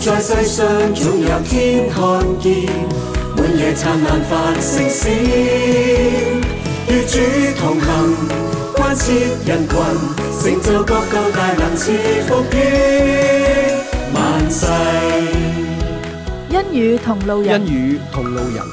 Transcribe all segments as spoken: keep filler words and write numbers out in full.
在世上總有天看見，滿夜燦爛繁星閃，與主同行，關切人群，成就各個大能賜福於萬世。 恩與同路人， 恩與同路人，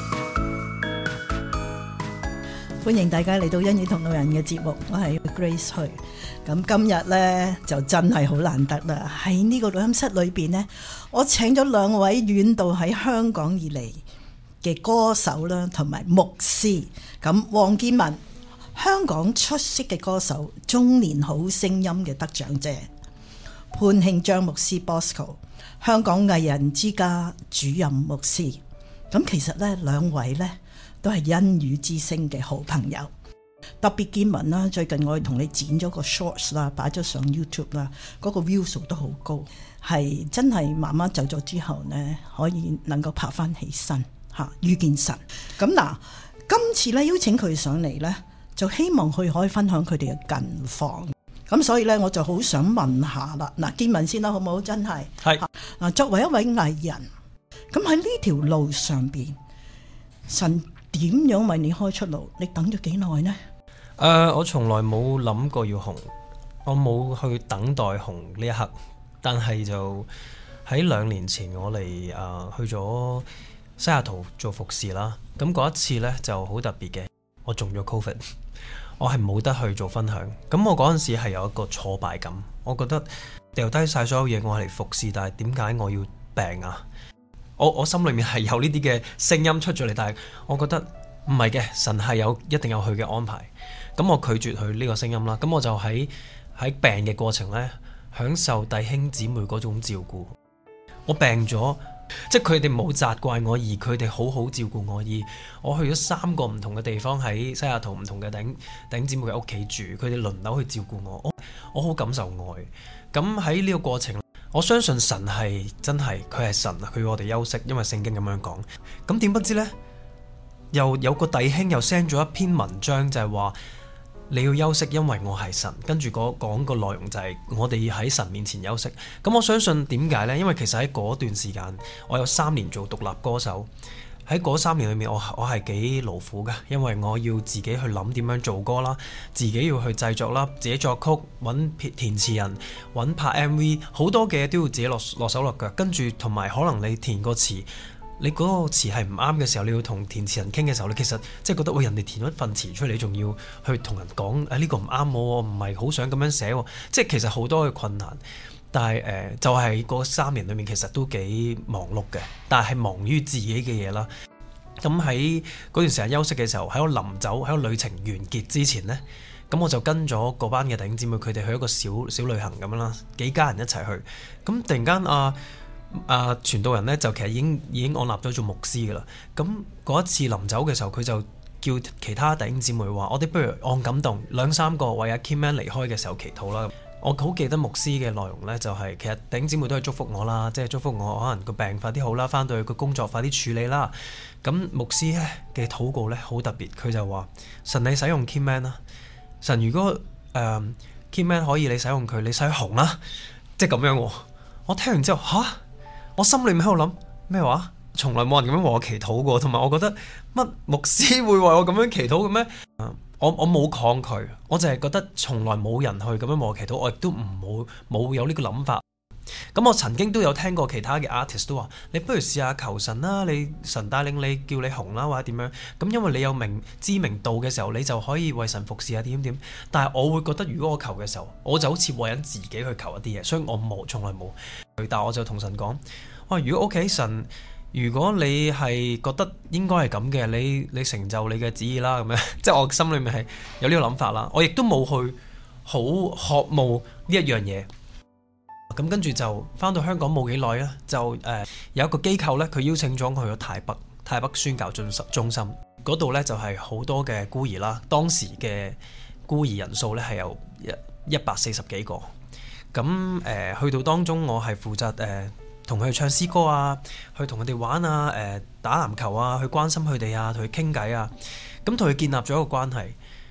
歡迎大家嚟到恩與同路人嘅節目，我係 Grace 去。咁今日呢，就真係好難得啦，喺呢個錄音室裏邊呢，我請咗兩位遠道喺香港而嚟嘅歌手啦，同埋牧師。咁黃建文，香港出色嘅歌手，中年好聲音嘅得獎者；潘慶章牧師 Bosco， 香港藝人之家主任牧師。咁其實呢，兩位呢都係恩與之聲嘅好朋友。特別建文啦，最近我哋同你剪咗個 shorts 啦，擺咗上 YouTube 啦，嗰個 view 數都好高，係真係媽媽走咗之後呢，可以能夠爬翻起身嚇，遇見神。咁嗱，今次咧邀請佢上嚟呢，就希望佢可以分享佢哋嘅近況。咁所以呢，我就好想問下啦，嗱，建文先啦，好唔好？真係係嗱，作為一位藝人，咁喺呢條路上邊，神點樣為你開出路？你等咗幾耐呢？ 誒、uh, 我從來冇諗過要紅，我冇去等待紅呢一刻。但係就喺兩年前我嚟誒、呃、去咗西雅圖做服侍啦。咁嗰一次呢就好特別嘅，我中咗 Covid， 我係冇得去做分享。咁我嗰陣時係有一個挫敗感，我覺得掉低晒所有嘢，我係嚟服侍，但係點解我要病啊？我我心裏面係有呢啲嘅聲音出咗嚟，但係我覺得唔係嘅，神係有一定有佢嘅安排。咁我拒絕佢呢個聲音啦，咁我就喺喺病嘅過程呢，享受弟兄姊妹嗰種照顧。我病咗，即係佢哋冇責怪我，而佢哋好好照顧我。而我去咗三個唔同嘅地方，喺西雅圖唔同嘅弟兄弟兄姊妹嘅屋企住，佢哋輪流去照顧我。我我好感受愛。咁喺呢個過程，我相信神係真係佢係神，佢要我哋休息，因為聖經咁樣講。咁點不知呢？又有個弟兄又 send 咗一篇文章，就係話你要休息，因為我係神。跟住講個內容就係我哋喺神面前休息。咁我相信點解呢？因為其實喺嗰段時間，我有三年做獨立歌手。喺嗰三年裏面，我我係幾勞苦㗎，因為我要自己去諗點樣做歌啦，自己要去製作啦，自己作曲，揾填詞人，揾拍 M V， 好多嘅都要自己落落手落腳。跟住同埋可能你填個詞，你嗰個詞係唔啱嘅時候，你要同填詞人傾嘅時候，你其實即係覺得喂，人哋填咗一份詞出嚟，你仲要去同人講誒呢個唔啱我，唔係好想咁樣寫，即係其實好多嘅困難。但係誒、呃，就係、是、嗰三年裏面，其實都幾忙碌嘅，但係忙於自己嘅嘢啦。咁喺嗰段時間休息嘅時候，喺我臨走，喺個旅程完結之前呢，咁我就跟咗嗰班嘅弟兄姊妹，佢哋去一個小小旅行咁樣啦，幾家人一齊去。咁突然間啊啊傳道人呢，就其實已經已經按立咗做牧師噶啦。咁嗰一次臨走嘅時候，佢就叫其他弟兄姊妹話：我哋不如按感動兩三個為阿 Kimman 離開嘅時候祈禱啦。我好記得牧師嘅內容呢，就係、是、其實弟兄姊妹都係祝福我啦，即係祝福我可能個病快啲好啦，翻到去個工作快啲處理啦。咁牧師嘅禱告呢，好特別，佢就話：神你使用 Kimman 啦，神如果誒、呃、Kimman 可以你使用佢，你使紅啦，即係咁樣、哦。我聽完之後吓，我心裏面喺度諗咩話？從來冇人咁樣為我祈禱過，同埋我覺得乜牧師會為我咁樣祈禱嘅咩？我我冇抗拒，我就係覺得從來冇人去咁樣為我祈禱，我亦都唔冇冇有呢個諗法。咁我曾經都有聽過其他嘅 artist 都話：你不如試下求神啦，你神帶領你叫你紅啦，或者點樣？咁因為你有名知名度嘅時候，你就可以為神服侍啊點點。但係我會覺得，如果我求嘅時候，我就好似為緊自己去求一啲嘢，所以我冇從來冇。但係我就同神講：哇！如果屋企神，如果你係覺得應該係咁嘅，你你成就你嘅旨意啦，咁樣，即係我心裏面係有呢個諗法啦。我亦都冇去好渴慕呢一樣嘢。咁跟住就翻到香港冇幾耐啦，就誒、呃、有一個機構咧，佢邀請咗我去咗台北台北宣教中心中心嗰度咧，就係、是、好多嘅孤兒啦。當時嘅孤兒人數咧係有一一百四十幾個。咁誒、呃、去到當中，我係負責誒同佢哋唱詩歌啊，去同佢哋玩啊，誒、呃、打籃球啊，去關心佢哋啊，同佢傾偈啊，咁同佢建立咗一個關係。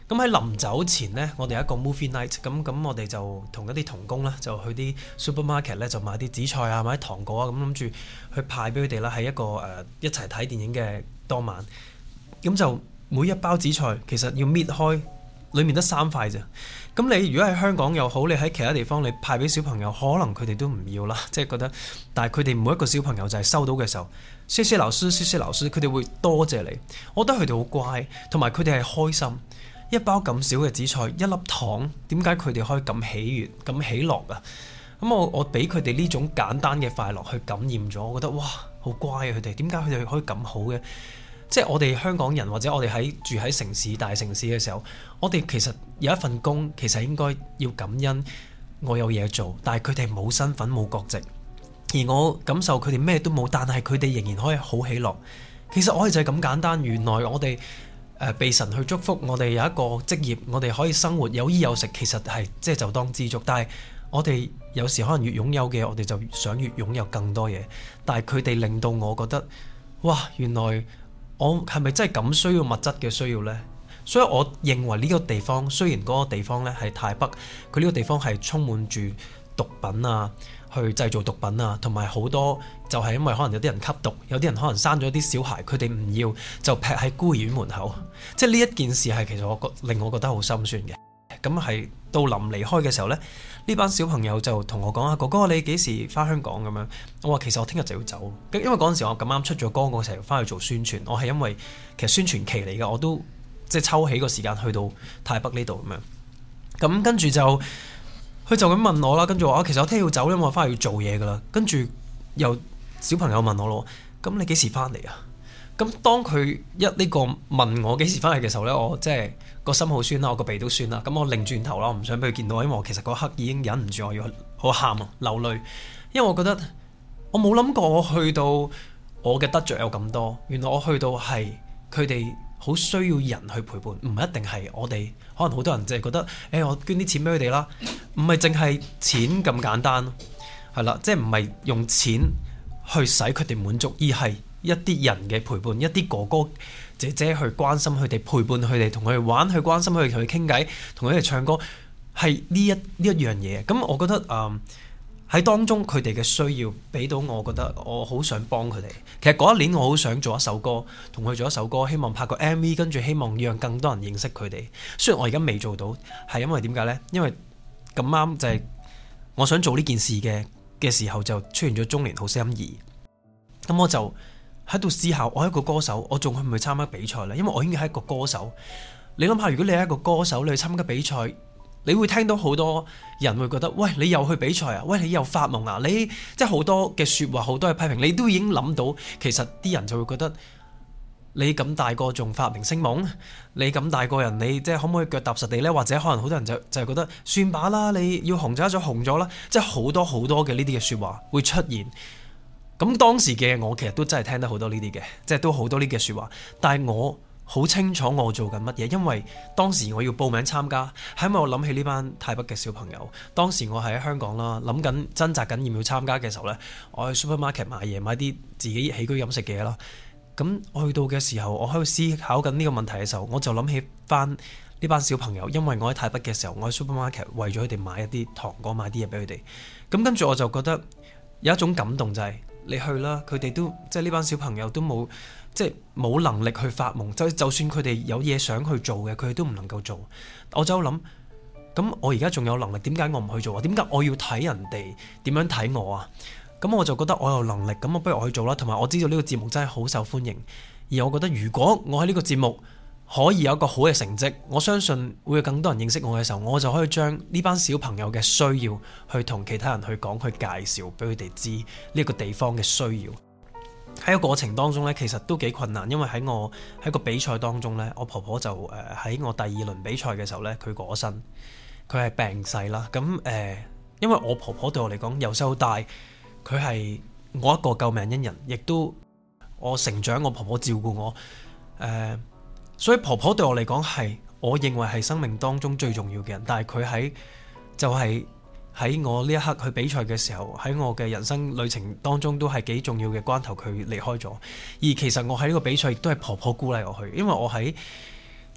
咁喺臨走前呢，我哋有一個 movie night，咁咁我哋就同一啲同工啦，就去啲 supermarket 咧，就買啲紫菜啊，買啲糖果啊，咁諗住去派俾佢哋啦，喺一個誒、呃、一齊睇電影嘅當晚。咁就每一包紫菜其實要搣開，裡面得三塊啫。咁你如果喺香港又好，你喺其他地方你派俾小朋友，可能佢哋都唔要啦，即係覺得。但係佢哋每一個小朋友就係收到嘅時候，謝謝老師，謝謝老師，佢哋會多謝你。我覺得佢哋好乖，同埋佢哋係開心。一包咁少嘅紫菜，一粒糖，點解佢哋可以咁喜悅、咁喜樂啊？咁我我俾佢哋呢種簡單嘅快樂去感染咗，我覺得哇，好乖啊！佢哋點解佢哋可以咁好嘅？即係我哋香港人或者我哋喺住喺城市大城市嘅時候，我哋其實有一份工，其實應該要感恩我有嘢做，但係佢哋冇身份冇國籍，而我感受佢哋咩都冇，但係佢哋仍然可以好喜樂。其實我哋就係咁簡單。原來我哋誒被神去祝福，我哋有一個職業，我哋可以生活有衣有食，其實係即係就當知足。但係我哋有時可能越擁有嘅，我哋就想越擁有更多嘢。但係佢哋令到我覺得，哇！原來我係咪真係咁需要物質嘅需要呢？所以我認為呢個地方，雖然嗰個地方呢係泰北，佢呢個地方係充滿住毒品啊，去製造毒品啊，同埋好多就係因為可能有啲人吸毒，有啲人可能生咗啲小孩，佢哋唔要就劈喺孤兒院門口。即係呢一件事係其實我覺令我覺得好心酸嘅。咁係到臨離開嘅時候呢，呢班小朋友就同我講啊，哥哥你幾時返香港咁樣？我話其實我聽日就要走，因為嗰陣時我咁啱出咗歌，我成日返去做宣傳。我係因為其實宣傳期嚟嘅，我都即係抽起個時間去到泰北呢度咁樣。咁跟住就佢就咁問我啦，跟住我話其實我聽日要走，因為我返去要做嘢噶啦。跟住又小朋友問我咯，咁你幾時返嚟啊？咁當佢一呢個問我幾時返嚟嘅時候呢，我即係個心好酸啦，我個鼻都酸啦。咁我擰轉頭啦，我唔想俾佢見到，因為我其實嗰刻已經忍唔住我要好喊啊，流淚。因為我覺得我冇諗過我去到我嘅得着有咁多，原來我去到係佢哋好需要人去陪伴，唔一定係我哋。可能好多人淨係覺得，誒、欸、我捐啲錢俾佢哋啦，唔係淨係錢咁簡單，係啦，即係唔係用錢去使佢哋滿足，而係一啲人嘅陪伴，一啲哥哥姐姐去關心佢哋，陪伴佢哋，同佢哋玩，去關心佢哋，同佢傾偈，同佢哋唱歌，係呢一呢一樣嘢。咁我覺得誒喺、呃、當中佢哋嘅需要俾到我，覺得我好想幫佢哋。其實嗰一年我好想做一首歌，同佢做一首歌，希望拍個 M V， 跟住希望讓更多人認識佢哋。雖然我而家未做到，係因為點解呢？因為咁啱就係我想做呢件事嘅嘅時候，就出現咗中年好聲音二。咁我就喺度思考，我係一個歌手，我仲去唔去參加比賽呢？因為我已經係一個歌手。你諗下，如果你係一個歌手，你去參加比賽，你會聽到好多人會覺得，喂，你又去比賽啊？喂，你又發夢啊？你即係好多嘅説話，好多嘅批評，你都已經諗到。其實啲人就會覺得你咁大個仲發明星夢，你咁大個人，你即係可唔可以腳踏實地呢？或者可能好多人就就係覺得算吧啦，你要紅就一早紅咗啦。即係好多好多嘅呢啲嘅説話會出現。咁當時嘅我其實都真係聽得好多呢啲嘅，即係都好多呢啲嘅説話。但係我好清楚我做緊乜嘢，因為當時我要報名參加，係因為我諗起呢班泰北嘅小朋友。當時我係喺香港啦，諗緊掙扎緊要唔要參加嘅時候呢，我去 supermarket 買嘢，買啲自己起居飲食嘅嘢啦。咁我去到嘅時候，我喺度思考緊呢個問題嘅時候，我就諗起翻呢班小朋友，因為我喺泰北嘅時候，我喺 supermarket 為咗佢哋買一啲糖果，買啲嘢俾佢哋。咁跟住我就覺得有一種感動，就係你去啦，佢哋都即係呢班小朋友都冇即係冇能力去發夢，就就算佢哋有嘢想去做嘅，佢哋都唔能夠做。我就諗，咁我而家仲有能力，點解我唔去做啊？點解我要睇人哋點樣睇我啊？咁我就覺得我有能力，咁我不如我去做啦。同埋我知道呢個節目真係好受歡迎，而我覺得如果我喺呢個節目可以有一個好嘅成績，我相信會有更多人認識我嘅時候，我就可以將呢班小朋友嘅需要去同其他人去講，去介紹俾佢哋知呢個地方嘅需要。喺個過程當中呢，其實都幾困難，因為喺我喺個比賽當中呢，我婆婆就誒喺我第二輪比賽嘅時候呢，佢過身，佢係病逝啦。咁誒、呃，因為我婆婆對我嚟講由細到大，佢係我一個救命恩人，亦都我成長，我婆婆照顧我，誒、呃。所以婆婆對我嚟講係，我認為係生命當中最重要嘅人。但係佢喺就係喺我呢一刻去比賽嘅時候，喺我嘅人生旅程當中都係幾重要嘅關頭，佢離開咗。而其實我喺呢個比賽亦都係婆婆鼓勵我去，因為我喺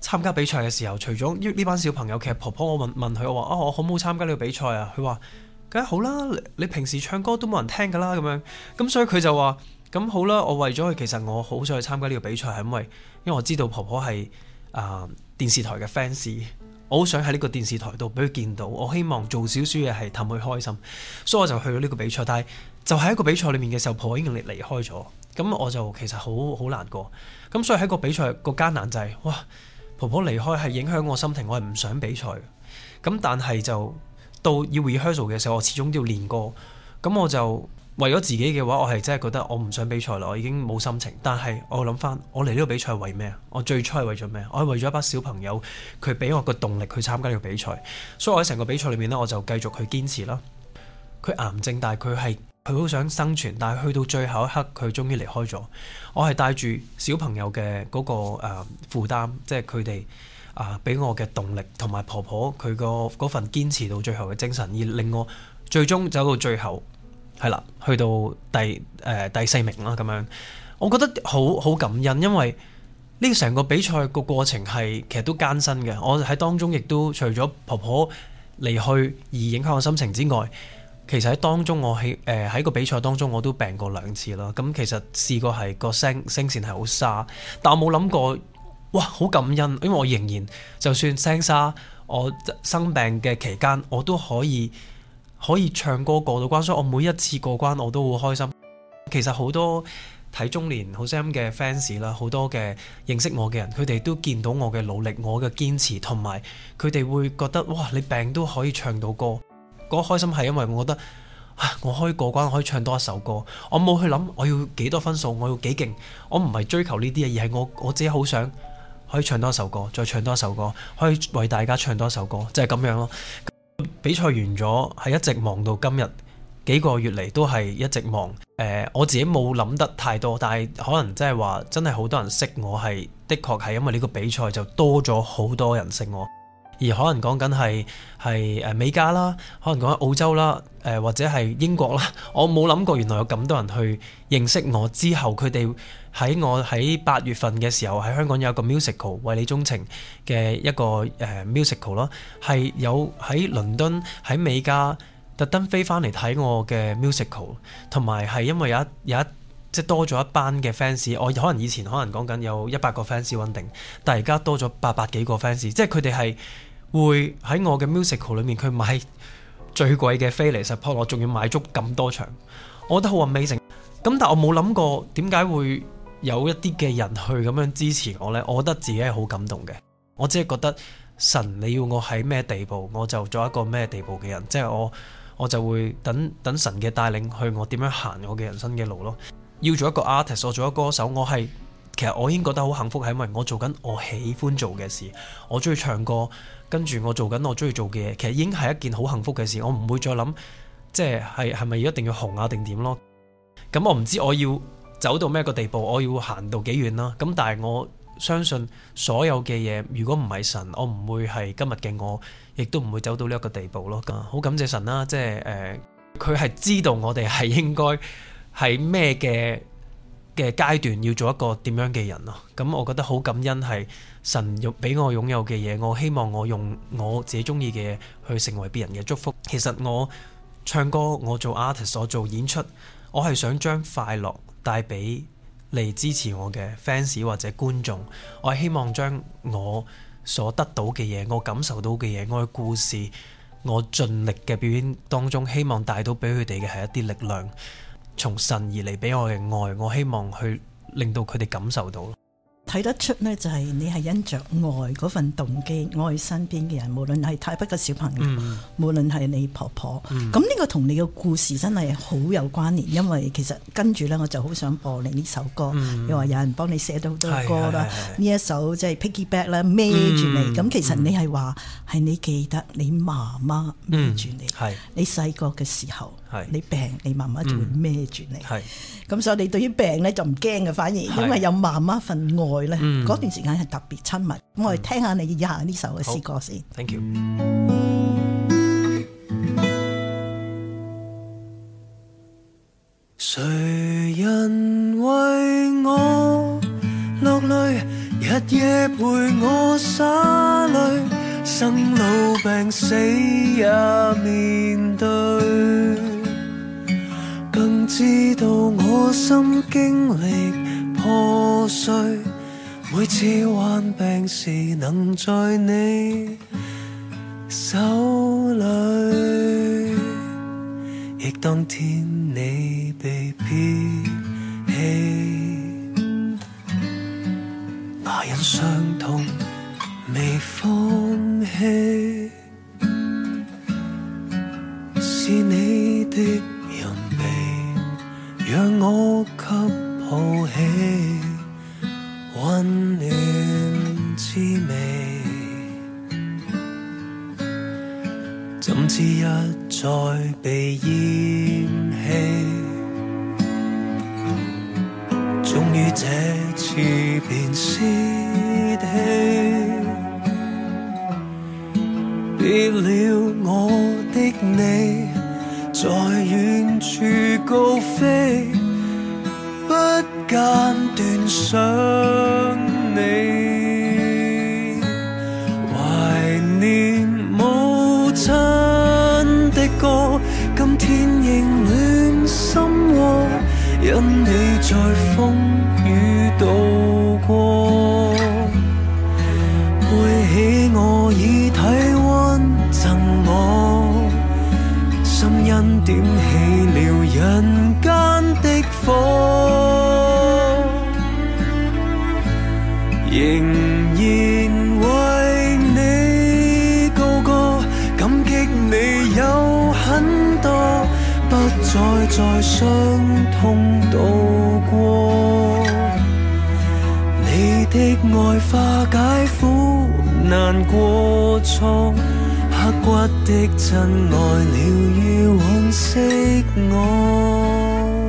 參加比賽嘅時候，除咗呢呢班小朋友，其實婆婆我問問佢，我話啊，我可唔可以參加呢個比賽啊？佢話梗係好啦，你，你平時唱歌都冇人聽㗎啦咁樣。咁所以佢就話咁好啦，我為咗佢，其實我好想去參加呢個比賽，係因為因為我知道婆婆係啊、呃、電視台嘅 fans，我好想喺呢個電視台度俾佢見到，我希望做少少嘢係氹佢開心，所以我就去咗呢個比賽。但係就喺一個比賽裏面嘅時候，婆婆已經離離開咗，咁我就其實好好難過。咁所以喺個比賽個艱難就係、是、哇，婆婆離開係影響我心情，我係唔想比賽。咁但係就到要 rehearsal 嘅時候，我始終都要練歌。咁我就為咗自己嘅話，我係真係覺得我唔想比賽啦，我已經冇心情。但係我諗翻，我嚟呢個比賽係為咩啊？我最初係為咗咩？我係為咗一班小朋友，佢俾我個動力去參加呢個比賽。所以我喺成個比賽裏面呢，我就繼續去堅持啦。佢癌症，但係佢係佢好想生存，但係去到最後一刻，佢終於離開咗。我係帶住小朋友嘅嗰、嗰個誒、呃、負擔，即係佢哋啊俾我嘅動力，同埋婆婆佢個嗰份堅持到最後嘅精神，而令我最終走到最後。係啦，去到第誒、呃、第四名啦咁樣，我覺得好好感恩，因為呢成個比賽個過程係其實都艱辛嘅。我喺當中亦都除咗婆婆離去而影響我心情之外，其實喺當中我喺誒喺個比賽當中我都病過兩次啦。咁其實試過係個聲聲線係好沙，但我冇諗過，哇好感恩，因為我仍然就算聲沙，我生病嘅期間我都可以。可以唱歌過到關，所以我每一次過關我都好開心。其實好多睇中年好聲音嘅 fans 啦，好多嘅認識我嘅人，佢哋都見到我嘅努力，我嘅堅持，同埋佢哋會覺得哇，你病都可以唱到歌。嗰個開心係因為我覺得啊，我可以過關，我可以唱多一首歌。我冇去諗我要幾多分數，我要幾勁。我唔係追求呢啲嘢，而係我我自己好想可以唱多一首歌，再唱多一首歌，可以為大家唱多一首歌，就係咁樣咯。比賽完咗，係一直忙到今日，幾個月嚟都係一直忙。誒、呃，我自己冇諗得太多，但係可能即係話真係好多人識我，係的確係因為呢個比賽就多咗好多人識我。而可能講緊係係誒美加啦，可能講緊澳洲啦，誒、呃、或者係英國啦，我冇諗過原來有咁多人去認識我。之後佢哋喺我喺八月份嘅時候喺香港有一個 musical 為你鍾情嘅一個誒、呃、musical 啦，係有喺倫敦喺美加特登飛翻嚟睇我嘅 musical， 同埋係因為有一有一即係多咗一班嘅 fans， 我可能以前可能講緊有一百個 fans 穩定，但係而家多咗八百幾個 fans， 即係佢哋係會喺我嘅 musical 裏面，佢買最貴嘅飛嚟 support 我，仲要買足咁多場，我覺得好 amazing。咁但係我冇諗過點解會有一啲嘅人去咁樣支持我呢？我覺得自己係好感動嘅。我只係覺得神你要我喺咩地步，我就做一個咩地步嘅人，即係我我就會等等神嘅帶領去我點樣行我嘅人生嘅路咯。要做一個 artist， 我做一個歌手，我係其實我已經覺得好幸福，係因為我做緊我喜歡做嘅事，我中意唱歌，跟住我做緊我中意做嘅嘢，其實已經係一件好幸福嘅事。我唔會再諗即係係係咪一定要紅啊定點咯。咁我唔知我要走到咩個地步，我要行到幾遠啦。咁但係我相信所有嘅嘢，如果唔係神，我唔會係今日嘅我，亦都唔會走到呢一個地步咯。好感謝神啦，即係誒，佢係知道我哋係應該喺咩嘅嘅階段要做一個點樣嘅人咯。咁我覺得好感恩係神用俾我擁有嘅嘢，我希望我用我自己中意嘅嘢去成為別人嘅祝福。其實我唱歌，我做 artist， 我做演出，我係想將快樂帶俾嚟支持我嘅 fans 或者觀眾。我係希望將我所得到嘅嘢，我感受到嘅嘢，我嘅故事，我盡力嘅表演當中，希望帶到俾佢哋嘅係一啲力量，從神而嚟俾我嘅愛，我希望去令到佢哋感受到。 睇得出呢，就係你係因着愛嗰份動機，愛身邊嘅人，無論係太北嘅小朋友，嗯、無論係你婆婆，咁呢、嗯、個同你嘅故事真係好有關聯。因為其實跟住呢，我就好想播你呢首歌，嗯、又話有人幫你寫咗好多歌啦。呢一首即係 Piggyback 啦，孭住你。咁、嗯、其實你係話係你記得你媽媽孭住你，嗯、你細個嘅時候，你病，你媽媽就會孭住你。咁、嗯、所以你對於病呢，就唔驚嘅，反而因為有媽媽份愛呢，嗰、嗯、段時間係特別親密。咁、嗯、我哋聽下你以下呢首嘅詩歌先。 Thank you。 誰人為我落淚，一夜陪我灑淚，生老病死也面對，更知道我心經歷破碎，每次患病時能在你手裏，亦當天你被撇棄，牙印傷痛未放棄，是你的人味讓我給抱起溫暖滋味，怎知一再被厭棄，終於這次便泄氣，別了我的你在遠處高飛，不間斷想你，懷念母親的歌，今天仍暖心窩，因你在風雨度過，背起我以體溫贈我，心因點起了人間的火，仍然為你高歌，感激你有很多，不再在傷痛度過，你的愛化解苦難過錯，刻骨的真愛療癒往昔我。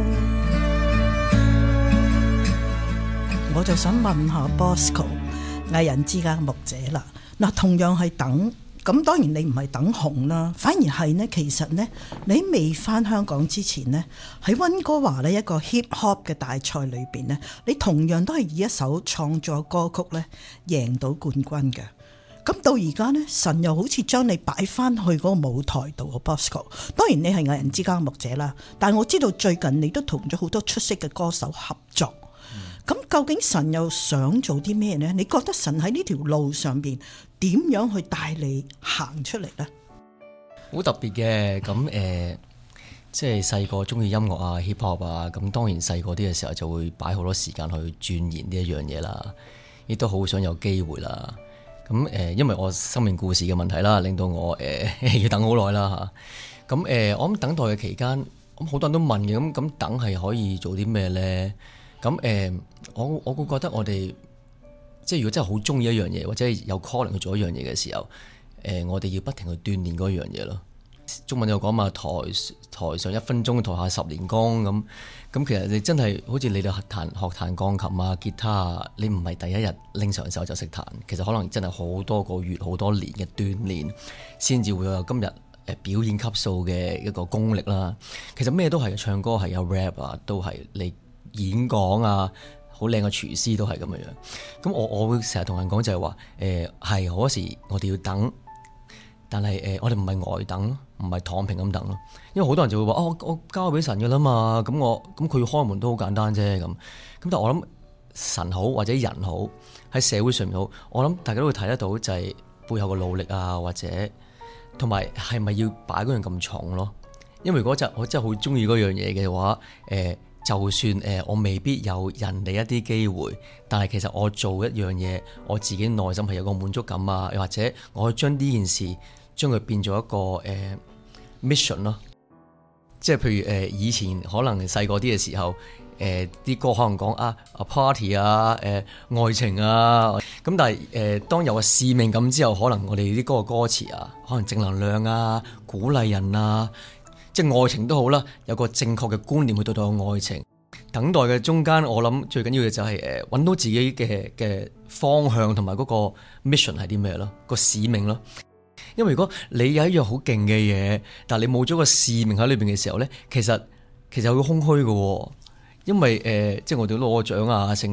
我就想問下 Bosco 藝人之間嘅牧者啦，嗱，同樣係等，咁當然你唔係等紅啦，反而係呢，其實呢，你未返香港之前呢，喺溫哥華呢一個 hip hop 嘅大賽裏邊呢，你同樣都係以一首創作歌曲呢贏到冠軍嘅。咁到而家呢，神又好似將你擺翻去嗰個舞台度啊 Bosco。當然你係藝人之間嘅牧者啦，但係我知道最近你都同咗好多出色嘅歌手合作。咁、嗯、究竟神又想做啲咩呢？你覺得神喺呢條路上邊點樣去帶你行出嚟呢？ 好特別嘅，咁誒、呃，即係細個中意音樂啊 hip hop 啊，咁當然細個啲嘅時候就會擺好多時間去鑽研呢一樣嘢啦，亦都好想有機會啦。咁誒、呃，因為我生命故事嘅問題啦，令到我誒、呃、要等好耐啦嚇。咁誒、呃，我諗等待嘅期間，咁好多人都問嘅，咁咁等係可以做啲咩咧？咁誒、呃，我我會覺得我哋即係如果真係好中意一樣嘢，或者係有 calling 去做一樣嘢嘅時候，誒、呃，我哋要不停去鍛鍊嗰樣嘢咯。中文有講嘛，台台上一分鐘，台下十年功咁。咁其實你真係好似你哋學彈學彈鋼琴啊、吉他啊，你唔係第一日拎上手就識彈，其實可能真係好多個月、好多年嘅鍛鍊，先至會有今日誒表演級數嘅一個功力啦。其實咩都係，唱歌係有 rap 啊，都係你演講啊，好靚嘅廚師都係咁樣樣。咁我我會成日同人講就係話誒係嗰時我哋要等。但係誒、呃，我哋唔係呆等咯，唔係躺平咁等咯。因為好多人就會話：哦，我我交俾神嘅啦嘛。咁我咁佢要開門都好簡單啫。咁咁，但係我諗神好或者人好喺社會上面好，我諗大家都會睇得到就係背後嘅努力啊，或者同埋係咪要擺嗰樣咁重咯？因為如果就我真係好中意嗰樣嘢嘅話，誒、呃，就算誒、呃、我未必有人哋一啲機會，但係其實我做一樣嘢，我自己內心係有個滿足感啊，又或者我去將呢件事。將佢變咗一個誒、呃、mission 咯，即係譬如誒、呃、以前可能細個啲嘅時候，誒、呃、啲歌可能講啊啊 party 啊，誒、呃、愛情啊，咁但係誒、呃、當有個使命感之後，可能我哋啲歌嘅歌詞啊，可能正能量啊，鼓勵人啊，即係愛情都好啦，有個正確嘅觀念去對待愛情。等待嘅中間，我諗最緊要嘅就係誒揾到自己嘅嘅方向同埋嗰個 mission 係啲咩咯，個使命咯。因為如果你有一樣好勁嘅嘢，但係你冇咗個使命喺裏邊嘅時候咧，其實其實會空虛嘅。因為誒、呃，即係我哋攞個獎啊，成啊，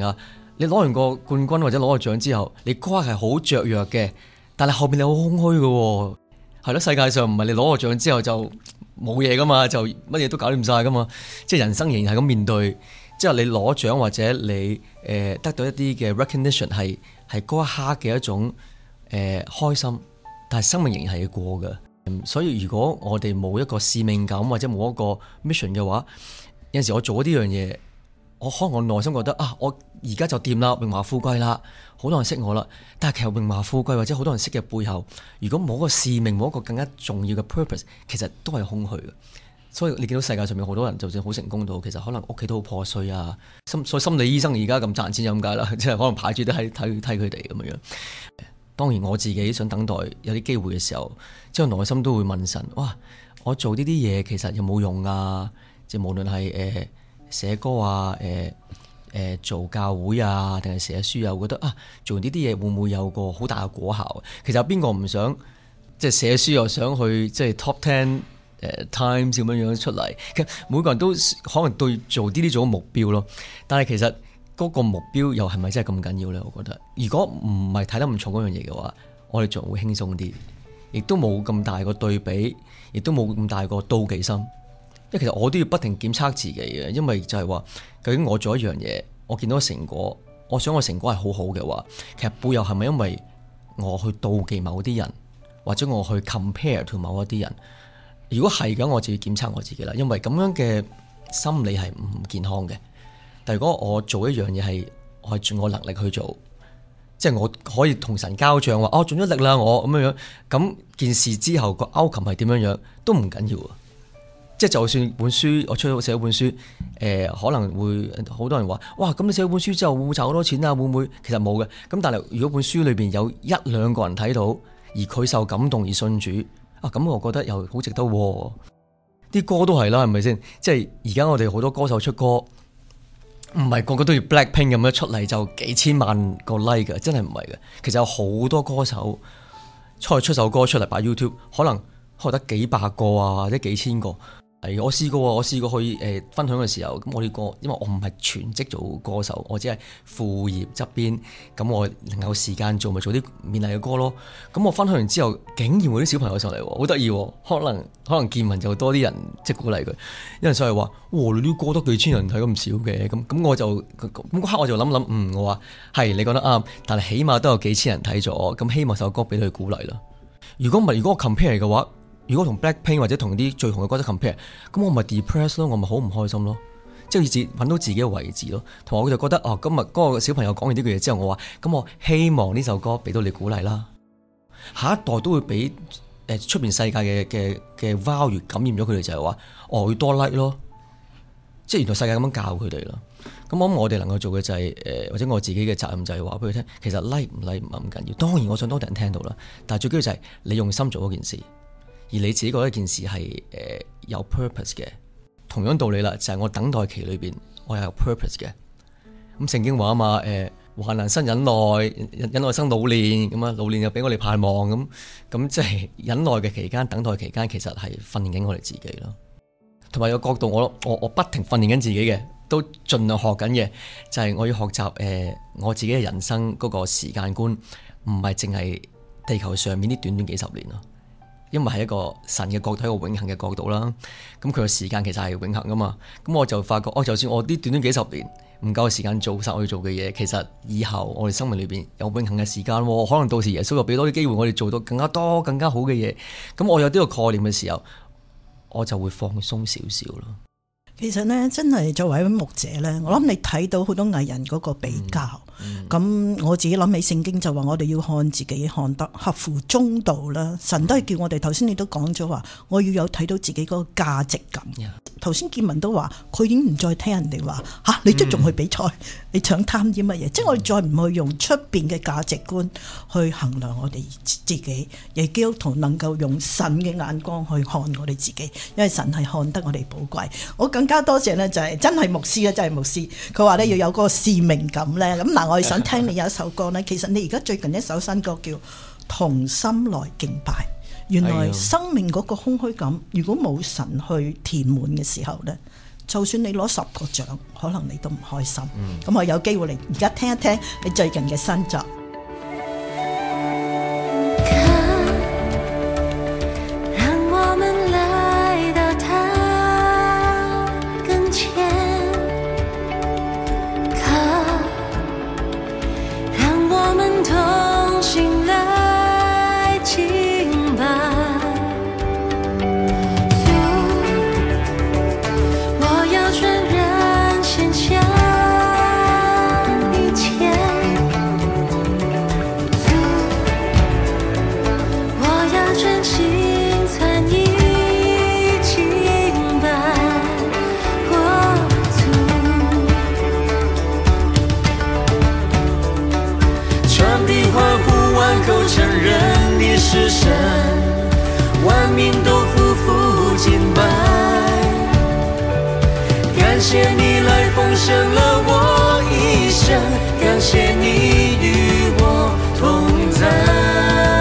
你攞完個冠軍或者攞個獎之後，你嗰刻係好雀躍嘅，但係後邊你好空虛嘅喎。係咯，世界上唔係你攞個獎之後就冇嘢噶嘛，就乜嘢都搞掂晒噶嘛。即係人生仍然係咁面對，即係你攞獎或者你誒、呃、得到一啲嘅 recognition 係係嗰一刻嘅一種誒、呃、開心，但係生命仍然係要過嘅。所以如果我哋冇一個使命感或者冇一個 mission 嘅話，有陣時我做咗呢樣嘢，我可能我內心覺得啊，我而家就掂啦，榮華富貴啦。好多人識我啦，但係其實榮華富貴或者好多人識嘅背後，如果冇個使命，冇一個更加重要嘅 purpose， 其實都係空虛嘅。所以你見到世界上面好多人，就算好成功到，其實可能屋企都好破碎啊。心所以心理醫生而家咁賺錢就咁解啦，即係可能排住都喺睇睇佢哋咁樣。當然我自己想等待有啲機會嘅時候，即係內心都會問神：哇，我做呢啲嘢其實有冇用啊？即係無論係誒寫歌啊，誒、呃。誒做教會啊，定係寫書啊，我覺得啊，做呢啲嘢會唔會有個好大嘅果效？其實有邊個唔想即係寫書又想去即係 top ten 誒 times 咁樣樣出嚟？其實每個人都可能對做呢啲做目標咯。但係其實嗰個目標又係咪真係咁緊要咧？我覺得如果唔係睇得唔重嗰樣嘢嘅話，我哋仲會輕鬆啲，亦都冇咁大個對比，亦都冇咁大個妒忌心。因為其實我都要不停檢測自己嘅，因為就係話究竟我做一樣嘢，我見到成果，我想個成果係好好嘅話，其實背後係咪因為我去妒忌某啲人，或者我去 compare to 某一啲人？如果係咁，我就要檢測我自己啦，因為咁樣嘅心理係唔健康嘅。但如果我做一樣嘢係我係盡我能力去做，即係我可以同神交賬話，哦，盡咗力啦，我咁樣樣，咁件事之後個 outcome係點樣樣都唔緊要啊。即係就算本書我出咗寫咗本書，誒、呃、可能會好多人話，哇，咁你寫咗本書之後會唔會賺好多錢啊？會唔會？其實冇嘅。咁但係如果本書裏邊有一兩個人睇到，而佢受感動而信主，啊，咁我覺得又好值得喎。啲歌都係啦，係咪先？即係而家我哋好多歌手出歌，唔係個個都要 Blackpink 咁樣出嚟就幾千萬個 like 嘅，真係唔係嘅。其實有好多歌手出出首歌出嚟擺 YouTube，可能可能得幾百個啊，或者幾千個。係，我試過，我試過去誒、呃、分享嘅時候，咁我啲歌，因為我唔係全職做歌手，我只係副業側邊，咁我能夠時間做咪做啲勉勵嘅歌咯。咁我分享完之後，竟然會啲小朋友上嚟，好得意，可能可能見聞就多啲人即係鼓勵佢，有人上嚟話，哇，你啲歌得幾千人睇咁少嘅，咁咁我就咁嗰刻我就諗諗，嗯，我話係你講得啱，但係起碼都有幾千人睇咗，咁希望首歌俾佢鼓勵啦。如果唔係，如果我 compare 嘅話，如果同 Blackpink 或者同啲最紅嘅歌手 compare， 咁我咪 depress 咯，我咪好唔開心咯，即係自揾到自己嘅位置咯。同埋我就覺得哦，今日嗰個小朋友講完呢句嘢之後，我話咁我希望呢首歌俾到你鼓勵啦，下一代都會俾誒出邊世界嘅嘅嘅 value 感染咗佢哋，就係話哦要多 like 咯，即係原來世界咁樣教佢哋啦。咁我諗我哋能夠做嘅就係、是、誒、呃、或者我自己嘅責任就係話俾佢聽，其實 like 唔 like 唔係咁緊要。當然我想多啲人聽到啦，但係最緊要就係你用心做嗰件事。而你自己覺得一件事係誒、呃、有 purpose 嘅，同樣道理啦，就係、是、我等待期裏邊我係有 purpose 嘅。咁聖經話啊嘛，誒、呃、患難生忍耐，忍耐生老練，咁啊老練又俾我哋盼望，咁咁即係忍耐嘅期間，等待期間，其實係訓練緊我哋自己咯。同埋個角度，我我我不停訓練緊自己嘅，都盡量學緊嘅，就係、是、我要學習誒、呃、我自己嘅人生嗰個時間觀，唔係淨係地球上面呢短短幾十年咯。因為係一個神嘅角度，一個永恆嘅角度啦。咁佢嘅時間其實係永恆噶嘛。咁我就發覺，哦，就算我啲短短幾十年唔夠時間做晒我要做嘅嘢，其實以後我哋生命裏邊有永恆嘅時間喎。可能到時耶穌又俾多啲機會我哋做到更加多、更加好嘅嘢。咁我有呢個概念嘅時候，我就會放鬆少少咯。 其實咧，真係作為一位牧者咧，我諗你睇到好多藝人嗰個比較，咁、嗯嗯、我自己諗起聖經就話我哋要看自己看得合乎中道啦。神都係叫我哋，頭先你都講咗話，我要有睇到自己嗰個價值感。頭先建文都話，佢已經唔再聽人哋話吓，你即仲去比賽，嗯、你想貪啲乜嘢？即係我哋再唔去用出邊嘅價值觀去衡量我哋自己，亦基督徒能夠用神嘅眼光去看我哋自己，因為神係看得我哋寶貴。我更加多謝咧，就係真係牧師啊，真係牧師。佢話咧要有嗰個使命感咧。咁嗱，我哋想聽你有一首歌咧。其實你而家最近一首新歌叫《同心來敬拜》。原來生命嗰個空虛感，如果冇神去填滿嘅時候咧， 就算你攞十個獎，可能你都唔開心。咁、嗯、我有機會嚟而家聽一聽你最近嘅新作。 是神，万民都匍匐敬拜，感謝你來豐盛了我一生，感謝你與我同在。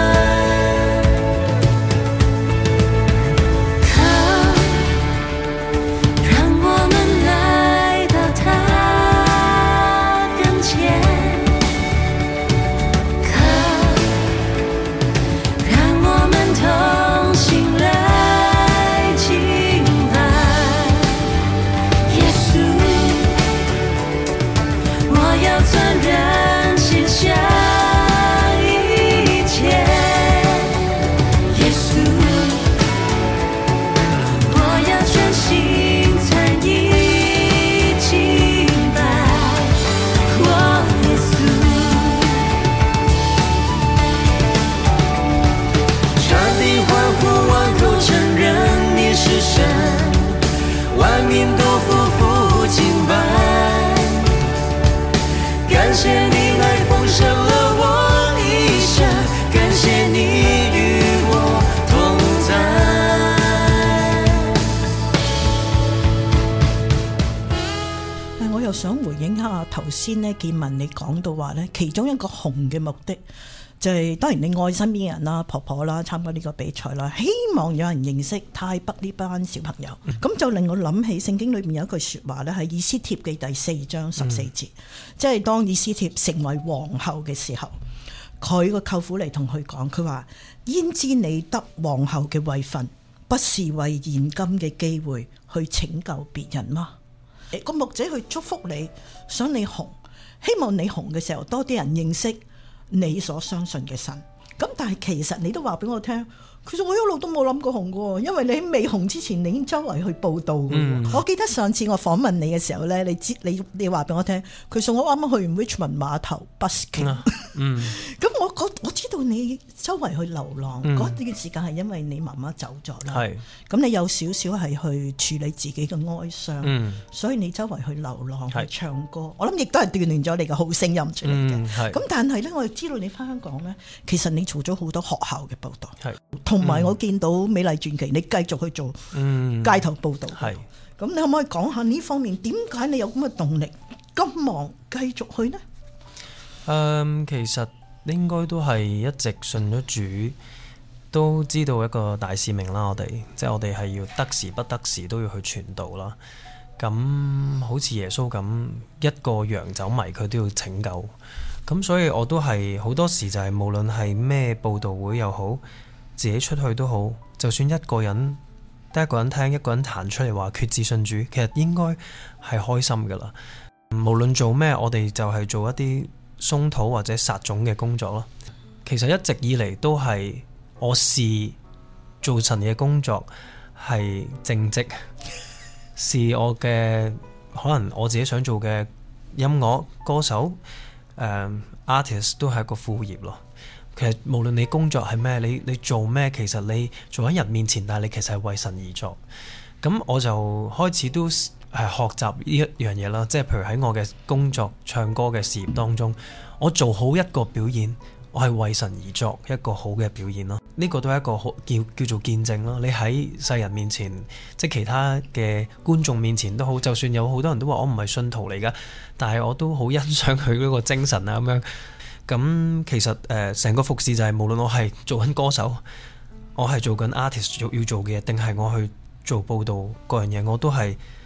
想回應下頭先呢建文你講到話呢，其中一個紅嘅目的就係、是、當然你愛身邊嘅人啦、婆婆啦，參加呢個比賽啦，希望有人認識泰北呢班小朋友。咁、嗯、就令我諗起聖經裏面有一句說話呢，係以斯帖記第四章十四節，嗯、即係當以斯帖成為皇后嘅時候，佢個舅父嚟同佢講，佢話：焉知你得皇后嘅位份，不是為現今嘅機會去拯救別人嗎？個牧者去祝福你，想你紅，希望你紅嘅時候多啲人認識你所相信嘅神。咁但係其實你都話俾我聽，其實我一路都冇諗過紅嘅，因為你喺未紅之前，你已經周圍去報道嘅。嗯、我記得上次我訪問你嘅時候咧，你知你你話俾我聽，其實我啱啱去完 Richmond 碼頭 busking，咁、嗯、我我我知道你周圍去流浪嗰段、嗯、時間係因為你媽媽走咗啦，咁是你有少少係去處理自己嘅哀傷，嗯、所以你周圍去流浪是去唱歌，我諗亦都係鍛鍊咗你嘅好聲音出嚟嘅。咁、嗯、但係咧，我哋知道你翻香港咧，其實你做咗好多學校嘅報導，同埋是我見到美麗傳奇，你繼續去做街頭報導。咁、嗯、你可唔可以講下呢方面點解你有咁嘅動力咁忙繼續去呢？ 嗯，其實應該都係一直信咗主，都知道一個大使命啦。我哋即係我哋係要得時不得時都要去傳道啦。咁好似耶穌咁，一個羊走迷佢都要拯救。咁所以我都係好多時就係無論係咩報道會又好，自己出去都好，就算一個人得一個人聽，一個人彈出嚟話決志信主，其實應該係開心噶啦。無論做咩，我哋就係做一啲鬆土或者撒種嘅工作咯。其實一直以嚟都係我視做神嘅工作係正職，視我嘅可能我自己想做嘅音樂歌手、uh, artist 都係一個副業咯。其實無論你工作係咩，你你做咩，其實你做喺人面前，但係你其實係為神而作。咁我就開始都係學習呢一樣嘢啦，即係譬如喺我嘅工作唱歌嘅事業當中，我做好一個表演，我係為神而作一個好嘅表演咯。呢、這個都係一個好叫叫做見證咯。你喺世人面前，即係其他嘅觀眾面前都好，就算有好多人都話我唔係信徒嚟噶，但係我都好欣賞佢嗰個精神啊咁樣。咁其實誒成、呃、個服侍就係、是、無論我係做緊歌手，我係做緊 artist 做要做嘅嘢，定係我去做報道嗰樣嘢，我都係